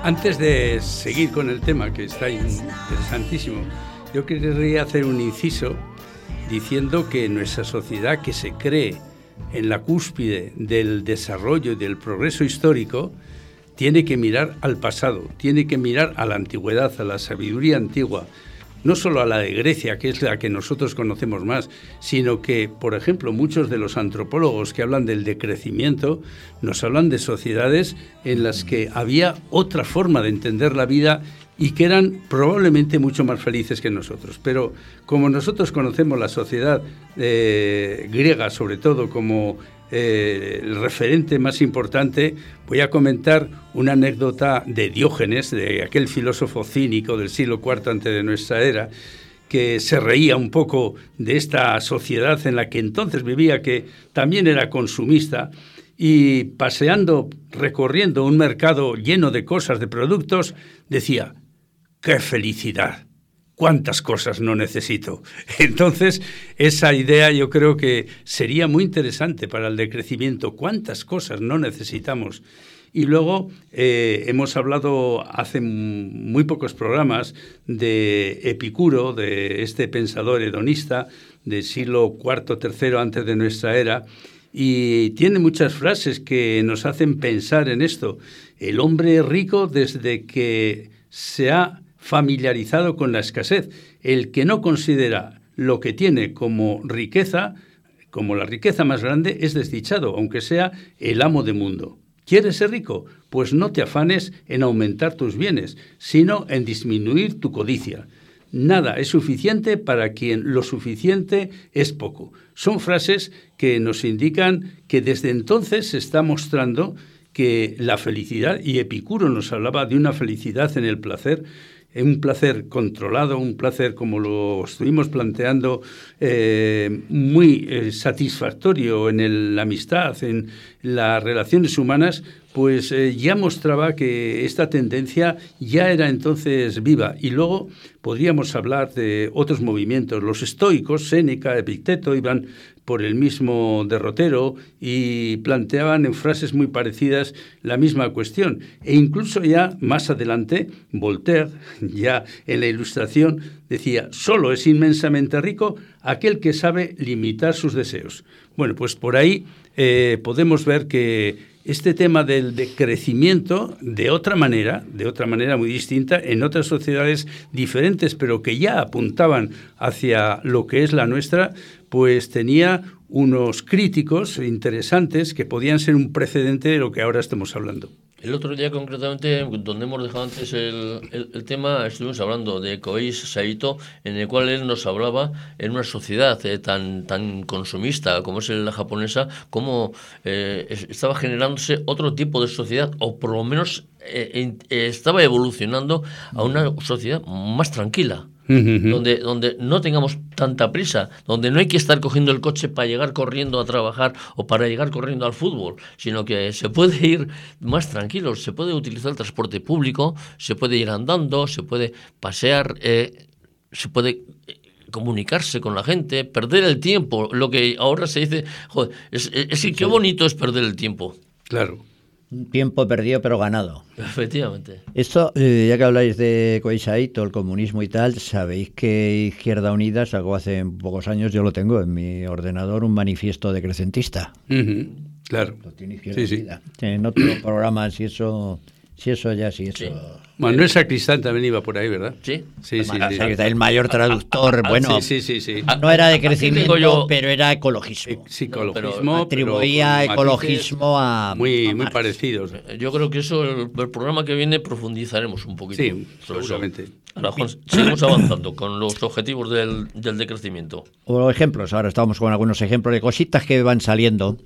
Antes de seguir con el tema, que está interesantísimo, yo querría hacer un inciso diciendo que nuestra sociedad, que se cree en la cúspide del desarrollo y del progreso histórico, tiene que mirar al pasado, tiene que mirar a la antigüedad, a la sabiduría antigua, no solo a la de Grecia, que es la que nosotros conocemos más, sino que, por ejemplo, muchos de los antropólogos que hablan del decrecimiento nos hablan de sociedades en las que había otra forma de entender la vida y que eran probablemente mucho más felices que nosotros. Pero como nosotros conocemos la sociedad eh, griega, sobre todo como eh, el referente más importante, voy a comentar una anécdota de Diógenes, de aquel filósofo cínico del siglo cuarto antes de nuestra era, que se reía un poco de esta sociedad en la que entonces vivía, que también era consumista, y paseando, recorriendo un mercado lleno de cosas, de productos, decía: ¡qué felicidad! ¿Cuántas cosas no necesito? Entonces, esa idea yo creo que sería muy interesante para el decrecimiento. ¿Cuántas cosas no necesitamos? Y luego eh, hemos hablado hace muy pocos programas de Epicuro, de este pensador hedonista del siglo cuarto, tercero antes de nuestra era, y tiene muchas frases que nos hacen pensar en esto. El hombre rico desde que se ha familiarizado con la escasez. El que no considera lo que tiene como riqueza, como la riqueza más grande, es desdichado, aunque sea el amo de mundo. ¿Quieres ser rico? Pues no te afanes en aumentar tus bienes, sino en disminuir tu codicia. Nada es suficiente para quien lo suficiente es poco. Son frases que nos indican que desde entonces se está mostrando que la felicidad, y Epicuro nos hablaba de una felicidad en el placer, un placer controlado, un placer, como lo estuvimos planteando, eh, muy eh, satisfactorio en el, la amistad, en las relaciones humanas, pues eh, ya mostraba que esta tendencia ya era entonces viva. Y luego podríamos hablar de otros movimientos. Los estoicos, Séneca, Epicteto, iban por el mismo derrotero y planteaban en frases muy parecidas la misma cuestión. E incluso ya más adelante, Voltaire, ya en la Ilustración, decía: solo es inmensamente rico aquel que sabe limitar sus deseos. Bueno, pues por ahí eh, podemos ver que este tema del decrecimiento, de otra manera, de otra manera muy distinta, en otras sociedades diferentes, pero que ya apuntaban hacia lo que es la nuestra, pues tenía unos críticos interesantes que podían ser un precedente de lo que ahora estamos hablando. El otro día, concretamente, donde hemos dejado antes el, el, el tema, estuvimos hablando de Koichi Saito, en el cual él nos hablaba en una sociedad eh, tan, tan consumista como es la japonesa, cómo eh, estaba generándose otro tipo de sociedad, o por lo menos eh, eh, estaba evolucionando a una sociedad más tranquila. Uh-huh. Donde, donde no tengamos tanta prisa, donde no hay que estar cogiendo el coche para llegar corriendo a trabajar o para llegar corriendo al fútbol, sino que se puede ir más tranquilo, se puede utilizar el transporte público, se puede ir andando, se puede pasear, eh, se puede comunicarse con la gente, perder el tiempo, lo que ahora se dice, joder, es, es, es qué bonito es perder el tiempo. Claro. Un tiempo perdido pero ganado. Efectivamente. Esto, eh, ya que habláis de Koichi Saito, el comunismo y tal, sabéis que Izquierda Unida sacó hace pocos años, yo lo tengo en mi ordenador, un manifiesto decrecentista. Uh-huh. Claro. Lo tiene Izquierda sí, Unida. Sí. En otros programas, si eso, si eso ya, si eso... Sí. Manuel Sacristán también iba por ahí, ¿verdad? Sí. Sí, sí, sí. El mayor traductor, bueno, sí, sí, sí, sí. no era de crecimiento, yo... pero era ecologismo. Sí, ecologismo, no, atribuía pero ecologismo a... Muy, a muy parecidos. Yo creo que eso, el, el programa que viene, profundizaremos un poquito. Sí, sobre seguramente. Eso. Ahora, Juan, seguimos avanzando con los objetivos del, del decrecimiento. O ejemplos, ahora estamos con algunos ejemplos de cositas que van saliendo.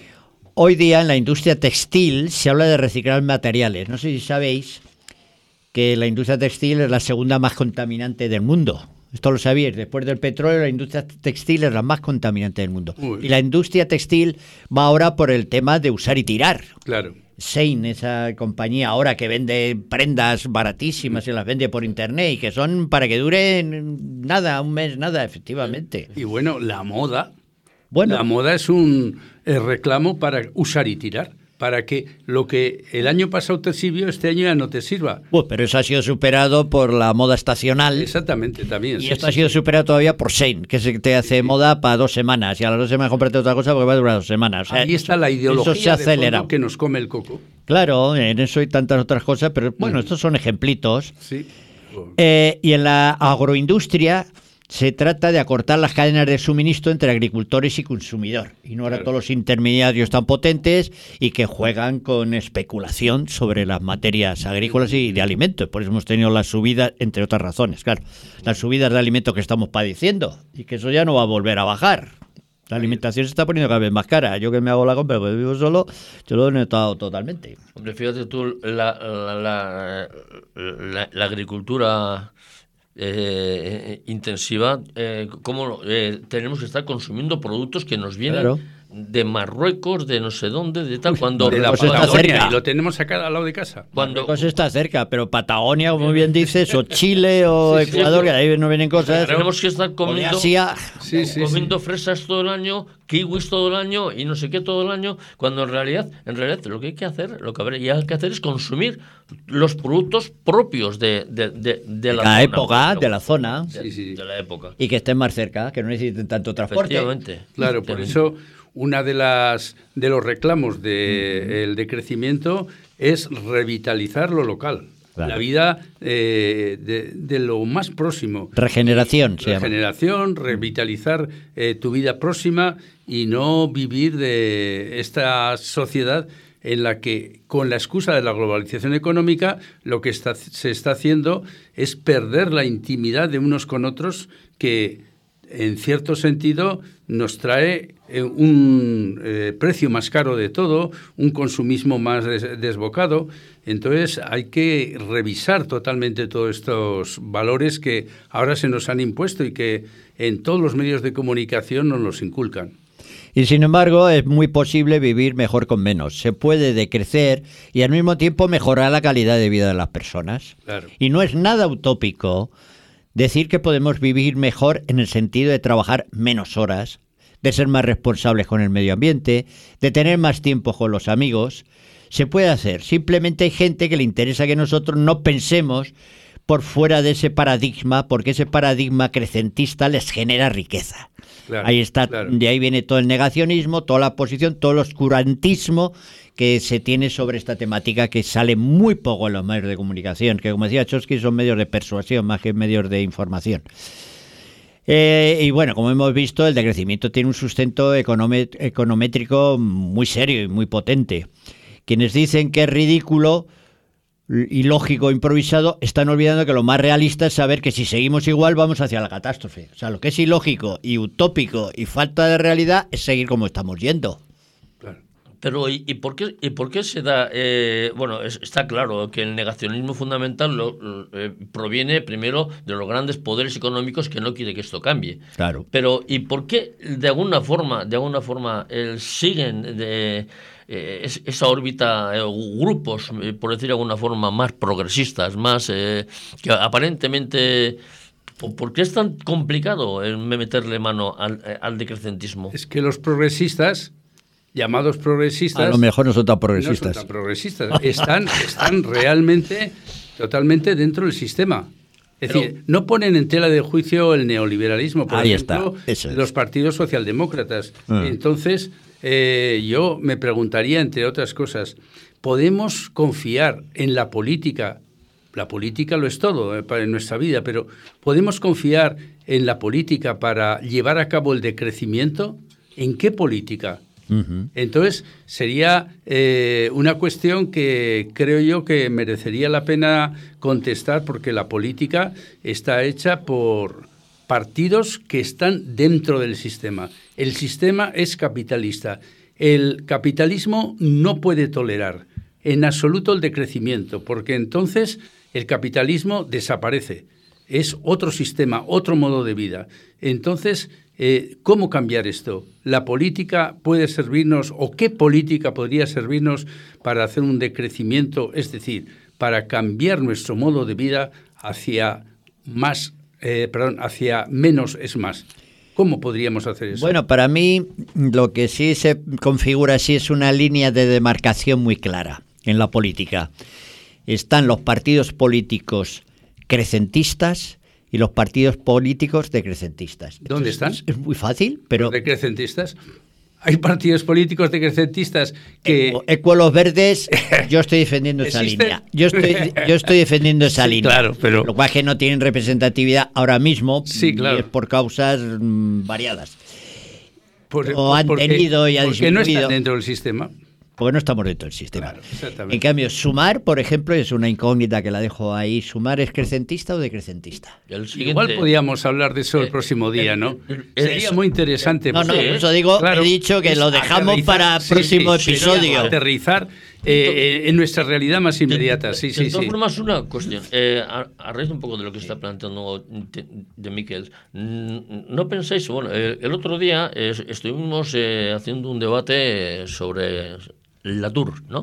Hoy día en la industria textil se habla de reciclar materiales. No sé si sabéis que la industria textil es la segunda más contaminante del mundo. Esto lo sabíais. Después del petróleo, la industria textil es la más contaminante del mundo. Uy. Y la industria textil va ahora por el tema de usar y tirar. Claro. Shein, esa compañía ahora que vende prendas baratísimas y las vende por internet y que son para que duren nada, un mes, nada, efectivamente. Y bueno, la moda. Bueno, la moda es un eh, reclamo para usar y tirar. para que lo que el año pasado te sirvió, este año ya no te sirva. Bueno, pero eso ha sido superado por la moda estacional. Exactamente, también. Y sí, esto sí, ha sido sí. superado todavía por Shein, que se te hace sí, moda para dos semanas. Y a las dos semanas cómprate otra cosa porque va a durar dos semanas. O sea, ahí está la ideología eso se acelera. de fondo que nos come el coco. Claro, en eso y tantas otras cosas, pero bueno, mm. estos son ejemplitos. Sí. Bueno. Eh, y en la agroindustria se trata de acortar las cadenas de suministro entre agricultores y consumidor. Y no ahora claro. todos los intermediarios tan potentes y que juegan con especulación sobre las materias agrícolas y de alimentos. Por eso hemos tenido las subidas, entre otras razones, claro. Las subidas de alimentos que estamos padeciendo y que eso ya no va a volver a bajar. La alimentación se está poniendo cada vez más cara. Yo que me hago la compra, pues vivo solo, yo lo he notado totalmente. Hombre, fíjate tú, la, la, la, la, la agricultura... Eh, intensiva, eh, cómo eh, tenemos que estar consumiendo productos que nos vienen claro. de Marruecos, de no sé dónde, de tal, cuando de la Patagonia, y lo tenemos acá al lado de casa. Cuando Marruecos está cerca, pero Patagonia, como bien dices, o Chile o sí, Ecuador, sí, que ahí no vienen cosas. Tenemos que estar comiendo, sí, sí, comiendo sí. fresas todo el año, kiwis todo el año y no sé qué todo el año, cuando en realidad, en realidad lo que hay que hacer, lo que habría que hacer es consumir los productos propios de, de, de, de la, la zona, época, de la zona, de, sí, sí. de la época, y que estén más cerca, que no necesiten tanto transporte. Efectivamente. Claro, por eso una de las de los reclamos del decrecimiento es revitalizar lo local. Claro. La vida eh, de, de lo más próximo. Regeneración, se llama. Regeneración, revitalizar eh, tu vida próxima y no vivir de esta sociedad en la que, con la excusa de la globalización económica, lo que está, se está haciendo es perder la intimidad de unos con otros que, en cierto sentido, nos trae eh, un eh, precio más caro de todo, un consumismo más des- desbocado. Entonces hay que revisar totalmente todos estos valores que ahora se nos han impuesto y que en todos los medios de comunicación nos los inculcan. Y sin embargo es muy posible vivir mejor con menos. Se puede decrecer y al mismo tiempo mejorar la calidad de vida de las personas. Claro. Y no es nada utópico decir que podemos vivir mejor en el sentido de trabajar menos horas, de ser más responsables con el medio ambiente, de tener más tiempo con los amigos. Se puede hacer. Simplemente hay gente que le interesa que nosotros no pensemos por fuera de ese paradigma, porque ese paradigma crecentista les genera riqueza. Claro, ahí está, claro. De ahí viene todo el negacionismo, toda la posición, todo el oscurantismo que se tiene sobre esta temática, que sale muy poco en los medios de comunicación, que como decía Chomsky son medios de persuasión más que medios de información. Eh, y bueno, como hemos visto, el decrecimiento tiene un sustento econome- econométrico muy serio y muy potente. Quienes dicen que es ridículo, ilógico, improvisado, están olvidando que lo más realista es saber que si seguimos igual vamos hacia la catástrofe. O sea, lo que es ilógico y utópico y falta de realidad es seguir como estamos yendo. Claro. Pero ¿y, y por qué y por qué se da? Eh, bueno, es, está claro que el negacionismo fundamental lo, lo, eh, proviene primero de los grandes poderes económicos que no quiere que esto cambie. Claro. Pero ¿y por qué de alguna forma, de alguna forma, eh, siguen de Eh, es, esa órbita, eh, grupos, eh, por decir de alguna forma, más progresistas, más eh, que aparentemente... ¿Por qué es tan complicado el meterle mano al, al decrecentismo? Es que los progresistas, llamados progresistas... A lo mejor no son tan progresistas. No son tan progresistas. Están, están realmente, totalmente dentro del sistema. Es Pero, decir, no ponen en tela de juicio el neoliberalismo, por ahí ejemplo, está. Eso es. Los partidos socialdemócratas. Ah. Entonces... Eh, yo me preguntaría, entre otras cosas, ¿podemos confiar en la política? La política lo es todo eh, para nuestra vida, pero ¿podemos confiar en la política para llevar a cabo el decrecimiento? ¿En qué política? Uh-huh. Entonces, sería eh, una cuestión que creo yo que merecería la pena contestar, porque la política está hecha por partidos que están dentro del sistema. El sistema es capitalista. El capitalismo no puede tolerar en absoluto el decrecimiento, porque entonces el capitalismo desaparece. Es otro sistema, otro modo de vida. Entonces, eh, ¿cómo cambiar esto? ¿La política puede servirnos, o qué política podría servirnos para hacer un decrecimiento, es decir, para cambiar nuestro modo de vida hacia más Eh, perdón, hacia menos es más? ¿Cómo podríamos hacer eso? Bueno, para mí lo que sí se configura así es una línea de demarcación muy clara en la política. Están los partidos políticos crecentistas y los partidos políticos decrecentistas. ¿Dónde están? Es, es muy fácil, pero... ¿Los decrecentistas? Hay partidos políticos decrecentistas que... Ecuo los verdes, yo estoy defendiendo esa línea. Yo estoy, yo estoy defendiendo esa sí, línea. Claro, pero... Lo cual es que no tienen representatividad ahora mismo, sí, claro. y es por causas mmm, variadas. Por, o han porque, tenido y han Porque no disminuido. están dentro del sistema. Porque no estamos dentro del sistema. Claro, exactamente. En cambio, Sumar, por ejemplo, es una incógnita que la dejo ahí. ¿Sumar es crecentista o decrecentista? El siguiente... Igual podíamos hablar de eso el próximo día, ¿no? Eh, eh, Sería eso. muy interesante. No, no, porque, por eso digo, claro, he dicho que lo dejamos aterrizar- para sí, próximo sí, episodio. sería Aterrizar eh, en nuestra realidad más inmediata. Sí, sí, de todas sí. formas, una cuestión. Eh, a, a raíz un poco de lo que está planteando de, de Miquel, ¿no pensáis? Bueno, eh, el otro día eh, estuvimos eh, haciendo un debate sobre Latour, ¿no?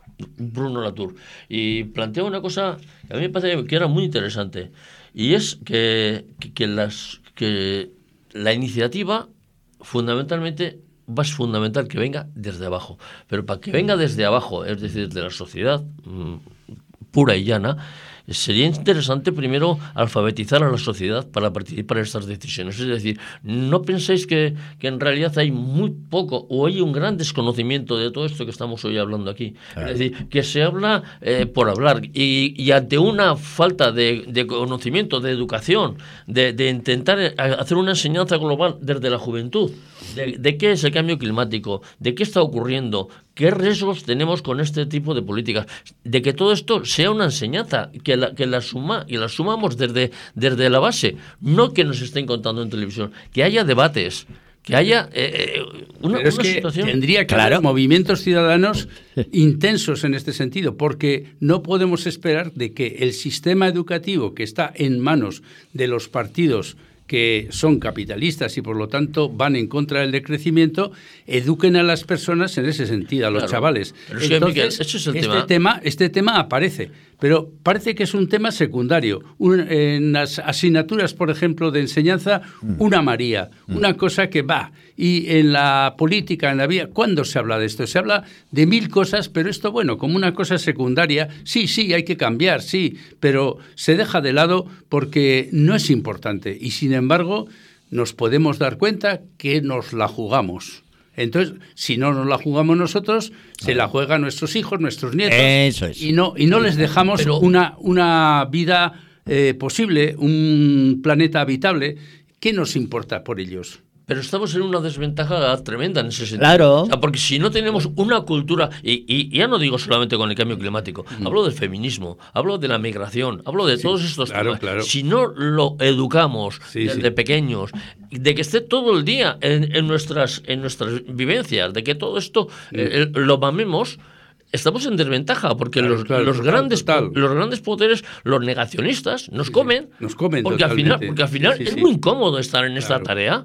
Bruno Latour. Y plantea una cosa que a mí me parece que era muy interesante. Y es que, que, que, las, que la iniciativa, fundamentalmente, va es fundamental que venga desde abajo. Pero para que venga desde abajo, es decir, de la sociedad mmm, pura y llana, sería interesante primero alfabetizar a la sociedad para participar en estas decisiones. Es decir, ¿no pensáis que, que en realidad hay muy poco o hay un gran desconocimiento de todo esto que estamos hoy hablando aquí? Claro. Es decir, que se habla eh, por hablar y, y ante una falta de, de conocimiento, de educación, de, de intentar hacer una enseñanza global desde la juventud, de, de qué es el cambio climático, de qué está ocurriendo, qué riesgos tenemos con este tipo de políticas, de que todo esto sea una enseñanza, que la, que la suma y la sumamos desde, desde la base, no que nos estén contando en televisión, que haya debates, que haya eh, una, Pero es una que situación. Tendría que Claro. haber movimientos ciudadanos intensos en este sentido, porque no podemos esperar de que el sistema educativo que está en manos de los partidos que son capitalistas y por lo tanto van en contra del decrecimiento, eduquen a las personas en ese sentido, a los Claro. chavales. Pero es que, Entonces, Miquel, ese es el este tema. tema, este tema aparece, pero parece que es un tema secundario. Un, en las asignaturas, por ejemplo, de enseñanza, una María, una cosa que va. Y en la política, en la vida, ¿cuándo se habla de esto? Se habla de mil cosas, pero esto, bueno, como una cosa secundaria, sí, sí, hay que cambiar, sí, pero se deja de lado porque no es importante. Y sin embargo, nos podemos dar cuenta que nos la jugamos. Entonces, si no nos la jugamos nosotros, se la juegan nuestros hijos, nuestros nietos. Eso es. Y no, y no les dejamos Pero- una, una vida eh, posible, un planeta habitable. ¿Qué nos importa por ellos? Pero estamos en una desventaja tremenda en ese sentido. Claro. O sea, porque si no tenemos una cultura, y, y ya no digo solamente con el cambio climático, mm. hablo del feminismo, hablo de la migración, hablo de sí, todos estos claro, temas. Claro. Si no lo educamos sí, desde sí. pequeños, de que esté todo el día en, en, nuestras, en nuestras vivencias, de que todo esto mm. eh, lo mamemos, estamos en desventaja porque claro, los, claro, los, total, grandes, total. los grandes poderes, los negacionistas, nos sí, comen. Nos comen porque al final, porque al final sí, es sí. muy incómodo estar en esta claro. tarea.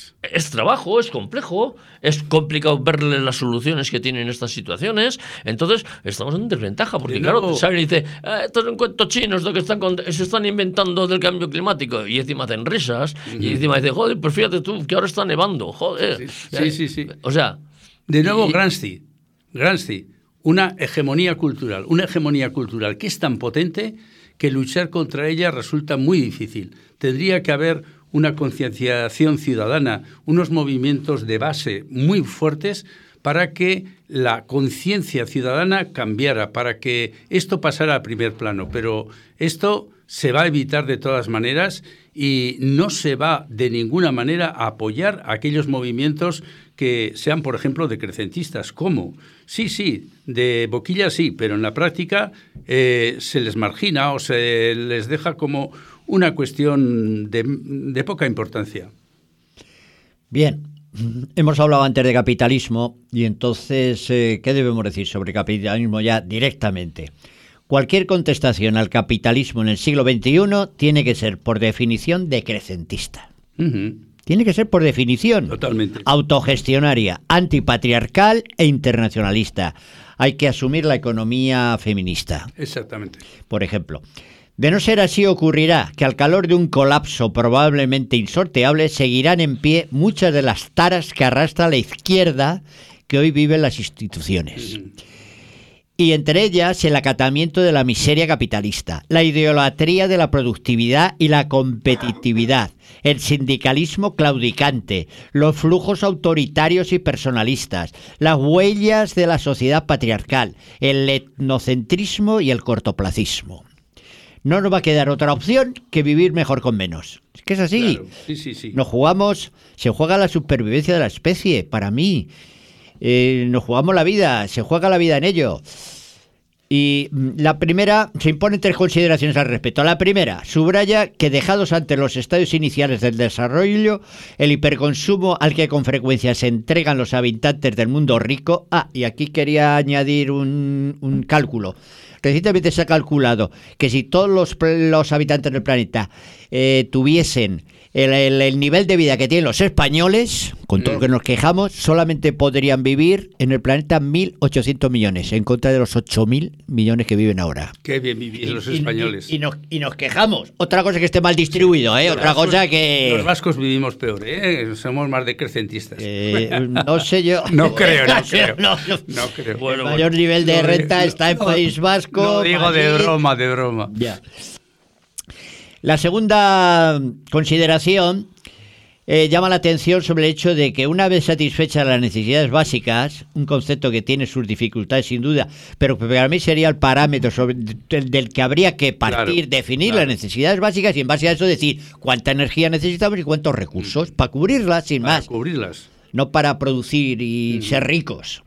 Es trabajo, es complejo, es complicado verle las soluciones que tienen estas situaciones. Entonces, estamos en desventaja, porque de claro, salen y dicen, eh, estos son cuentos chinos lo que están con, se están inventando del cambio climático, y encima hacen risas, uh-huh. y encima dicen, joder, pues fíjate tú, que ahora está nevando, joder. Sí, sí, sí. sí. O sea... De nuevo, y, Gramsci, Gramsci, una hegemonía cultural, una hegemonía cultural que es tan potente que luchar contra ella resulta muy difícil. Tendría que haber una concienciación ciudadana, unos movimientos de base muy fuertes para que la conciencia ciudadana cambiara, para que esto pasara a primer plano. Pero esto se va a evitar de todas maneras y no se va de ninguna manera a apoyar a aquellos movimientos que sean, por ejemplo, decrecentistas. ¿Cómo? Sí, sí, de boquilla sí, pero en la práctica eh, se les margina o se les deja como una cuestión de, de poca importancia. Bien, hemos hablado antes de capitalismo y entonces, eh, ¿qué debemos decir sobre capitalismo ya directamente? Cualquier contestación al capitalismo en el siglo veintiuno tiene que ser, por definición, decrecentista. Uh-huh. Tiene que ser, por definición, totalmente autogestionaria, antipatriarcal e internacionalista. Hay que asumir la economía feminista. Exactamente. Por ejemplo. De no ser así, ocurrirá que al calor de un colapso probablemente insorteable seguirán en pie muchas de las taras que arrastra la izquierda que hoy vive en las instituciones. Y entre ellas el acatamiento de la miseria capitalista, la idolatría de la productividad y la competitividad, el sindicalismo claudicante, los flujos autoritarios y personalistas, las huellas de la sociedad patriarcal, el etnocentrismo y el cortoplacismo. No nos va a quedar otra opción que vivir mejor con menos. Es que es así. Claro. Sí, sí, sí. Nos jugamos, se juega la supervivencia de la especie, para mí. Eh, nos jugamos la vida, se juega la vida en ello. Y la primera, se imponen tres consideraciones al respecto. La primera, subraya que dejados ante los estadios iniciales del desarrollo, el hiperconsumo al que con frecuencia se entregan los habitantes del mundo rico. Ah, y aquí quería añadir un, un cálculo. Recientemente se ha calculado que si todos los, los habitantes del planeta eh, tuviesen el, el, el nivel de vida que tienen los españoles, con todo mm. lo que nos quejamos, solamente podrían vivir en el planeta mil ochocientos millones, en contra de los ocho mil millones que viven ahora. Qué bien vivir los españoles. Y, y, y, nos, y nos quejamos. Otra cosa es que esté mal distribuido, ¿eh? Otra vascos, cosa que... Los vascos vivimos peor, ¿eh? Somos más decrecentistas. Eh, no sé yo. No creo, no creo. No, no, no creo. Bueno, el mayor nivel de renta no, está en no, País Vasco. No digo Madrid. de broma, de broma. Ya. La segunda consideración eh, llama la atención sobre el hecho de que una vez satisfechas las necesidades básicas, un concepto que tiene sus dificultades sin duda, pero que para mí sería el parámetro sobre, del, del que habría que partir, claro, definir claro. las necesidades básicas y en base a eso decir cuánta energía necesitamos y cuántos recursos, para cubrirlas sin para más. Para cubrirlas. No para producir y mm. ser ricos.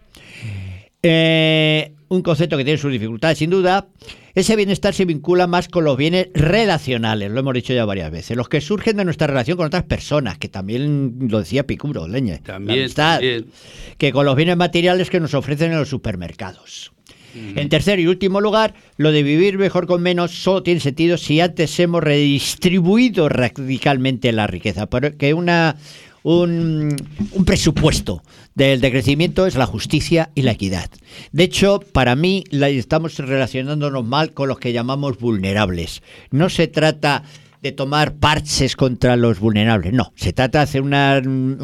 Eh, un concepto que tiene sus dificultades sin duda. Ese bienestar se vincula más con los bienes relacionales, lo hemos dicho ya varias veces, los que surgen de nuestra relación con otras personas, que también lo decía Epicuro, leña, también, amistad, también. que con los bienes materiales que nos ofrecen en los supermercados. Mm. En tercer y último lugar, lo de vivir mejor con menos solo tiene sentido si antes hemos redistribuido radicalmente la riqueza, porque una... Un, un presupuesto del decrecimiento es la justicia y la equidad. De hecho, para mí la, estamos relacionándonos mal con los que llamamos vulnerables. No se trata de tomar parches contra los vulnerables, no. Se trata de hacer una...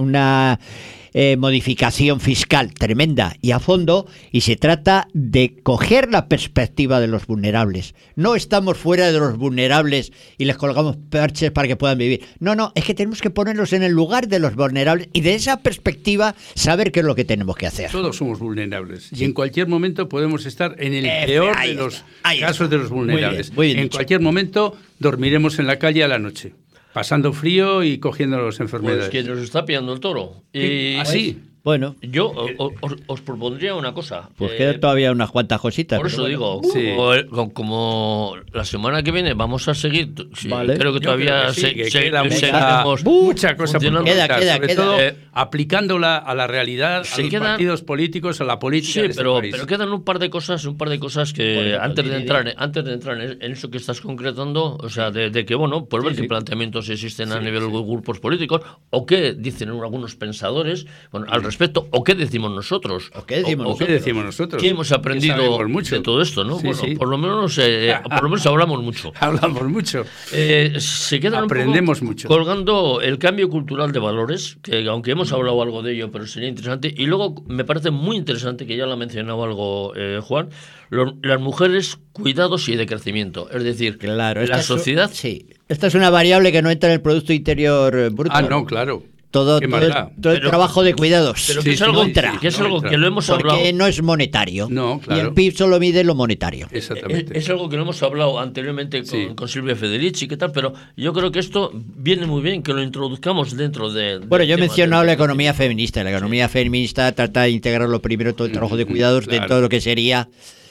una Eh, modificación fiscal tremenda y a fondo, y se trata de coger la perspectiva de los vulnerables. No estamos fuera de los vulnerables y les colgamos parches para que puedan vivir. No, no, es que tenemos que ponerlos en el lugar de los vulnerables y de esa perspectiva saber qué es lo que tenemos que hacer. Todos somos vulnerables sí. y en cualquier momento podemos estar en el eh, peor de los casos está. de los vulnerables. Muy bien, muy bien en dicho. Cualquier momento dormiremos en la calle a la noche. Pasando frío y cogiendo las enfermedades. Pues que nos está pillando el toro. Y así. Bueno, yo os, os, os propondría una cosa. Pues eh, quedan todavía unas cuantas cositas. Por eso bueno. digo, sí. como, como la semana que viene vamos a seguir, sí, vale. creo que todavía creo que sí, se, que se, queda se, mucha, mucha cosa por queda, comentar, queda, sobre queda. todo eh, aplicándola a la realidad, se a los quedan, partidos políticos, a la política sí, de este pero, país. pero quedan un par de cosas, un par de cosas que bueno, antes de sí, entrar, sí. antes de entrar en, en eso que estás concretando, o sea, de, de que bueno, por ver sí, qué sí. planteamientos existen sí, a nivel sí. de grupos políticos o qué dicen algunos pensadores, bueno, al respecto, o qué decimos nosotros. ¿O qué decimos, o, nosotros? ¿qué decimos nosotros? ¿Qué hemos aprendido de todo esto, no? Sí, bueno, sí. por lo menos, eh, por lo menos hablamos mucho. Hablamos mucho. Eh, se quedan Aprendemos un poco mucho. colgando el cambio cultural de valores, que aunque hemos hablado algo de ello, pero sería interesante. Y luego me parece muy interesante, que ya lo ha mencionado algo eh, Juan, lo, las mujeres, cuidados y de crecimiento. Es decir, claro, la sociedad... Es, sí, esta es una variable que no entra en el Producto Interior Bruto. Ah, no, claro. Todo, todo, el, todo el pero, trabajo de cuidados. Pero que sí, es algo, no entra, que, es no algo que lo hemos porque hablado. Porque no es monetario. No, claro. Y el P I B solo mide lo monetario. Exactamente. Es, es algo que lo hemos hablado anteriormente con, sí. con Silvia Federici, ¿qué tal? Pero yo creo que esto viene muy bien que lo introduzcamos dentro de. de bueno, yo he mencionado la economía feminista. La economía sí. feminista trata de integrar lo primero todo el trabajo de cuidados claro. dentro de lo que sería.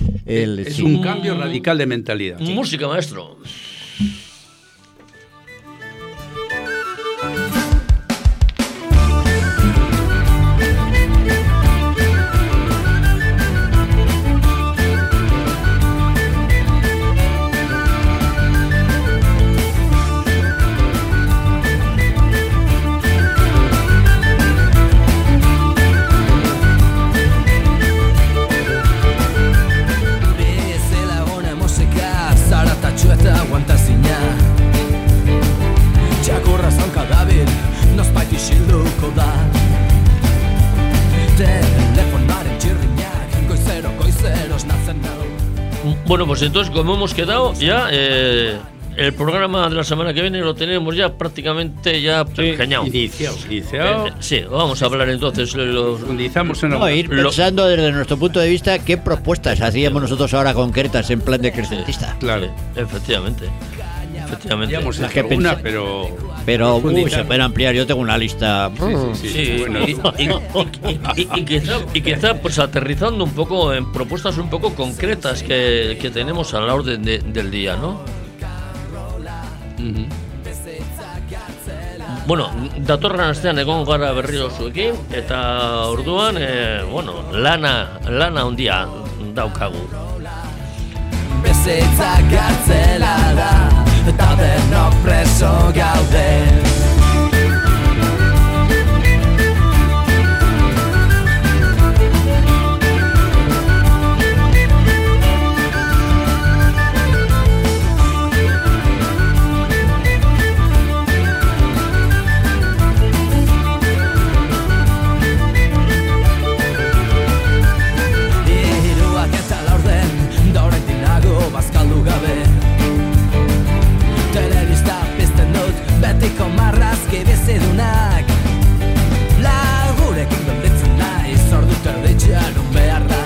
El, es sí. un cambio radical de mentalidad. Sí. Música, maestro. Aguanta Bueno, pues entonces, como hemos quedado, ya eh, el programa de la semana que viene lo tenemos ya prácticamente ya pergeñado. Sí, iniciado. iniciado. Eh, sí, vamos a hablar entonces. Los, Profundizamos en no, ir pensando lo, desde nuestro punto de vista qué propuestas hacíamos nosotros ahora concretas en plan decrecentista. Claro. Sí, efectivamente. Efectivamente. Ya hemos Las hecho que una, pensé, pero... Pero uy, se pueden ampliar, yo tengo una lista. Sí, sí, sí. Sí, Bueno, y, y, y, y, y quizá, y quizá pues aterrizando un poco en propuestas un poco concretas que, que tenemos a la orden de, del día, ¿no? uh-huh. Bueno, datorren astean egon gara berriro zuekin, eta orduan, eh, bueno, lana, lana handia daukagu. Bizitza kartzela da, eta denok preso gaude. Bazkaldu gabe telebista pizten dut betiko marrazki bizidunak lagurekin gelditzen naiz ordu terditxean un behar da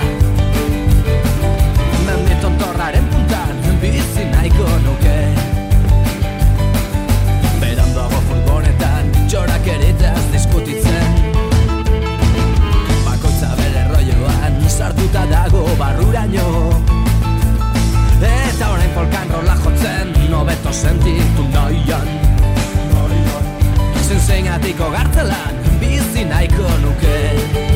mendi tontorraren puntan bizi nahiko nuke beran dago furgonetan txorak eritaz diskutitzen bakoitza bere rolloan sartuta dago barruraino eta orain polkan rola jotzen nobeto sentitu nahian zen zeinatiko gartzelan bizi nahiko nuke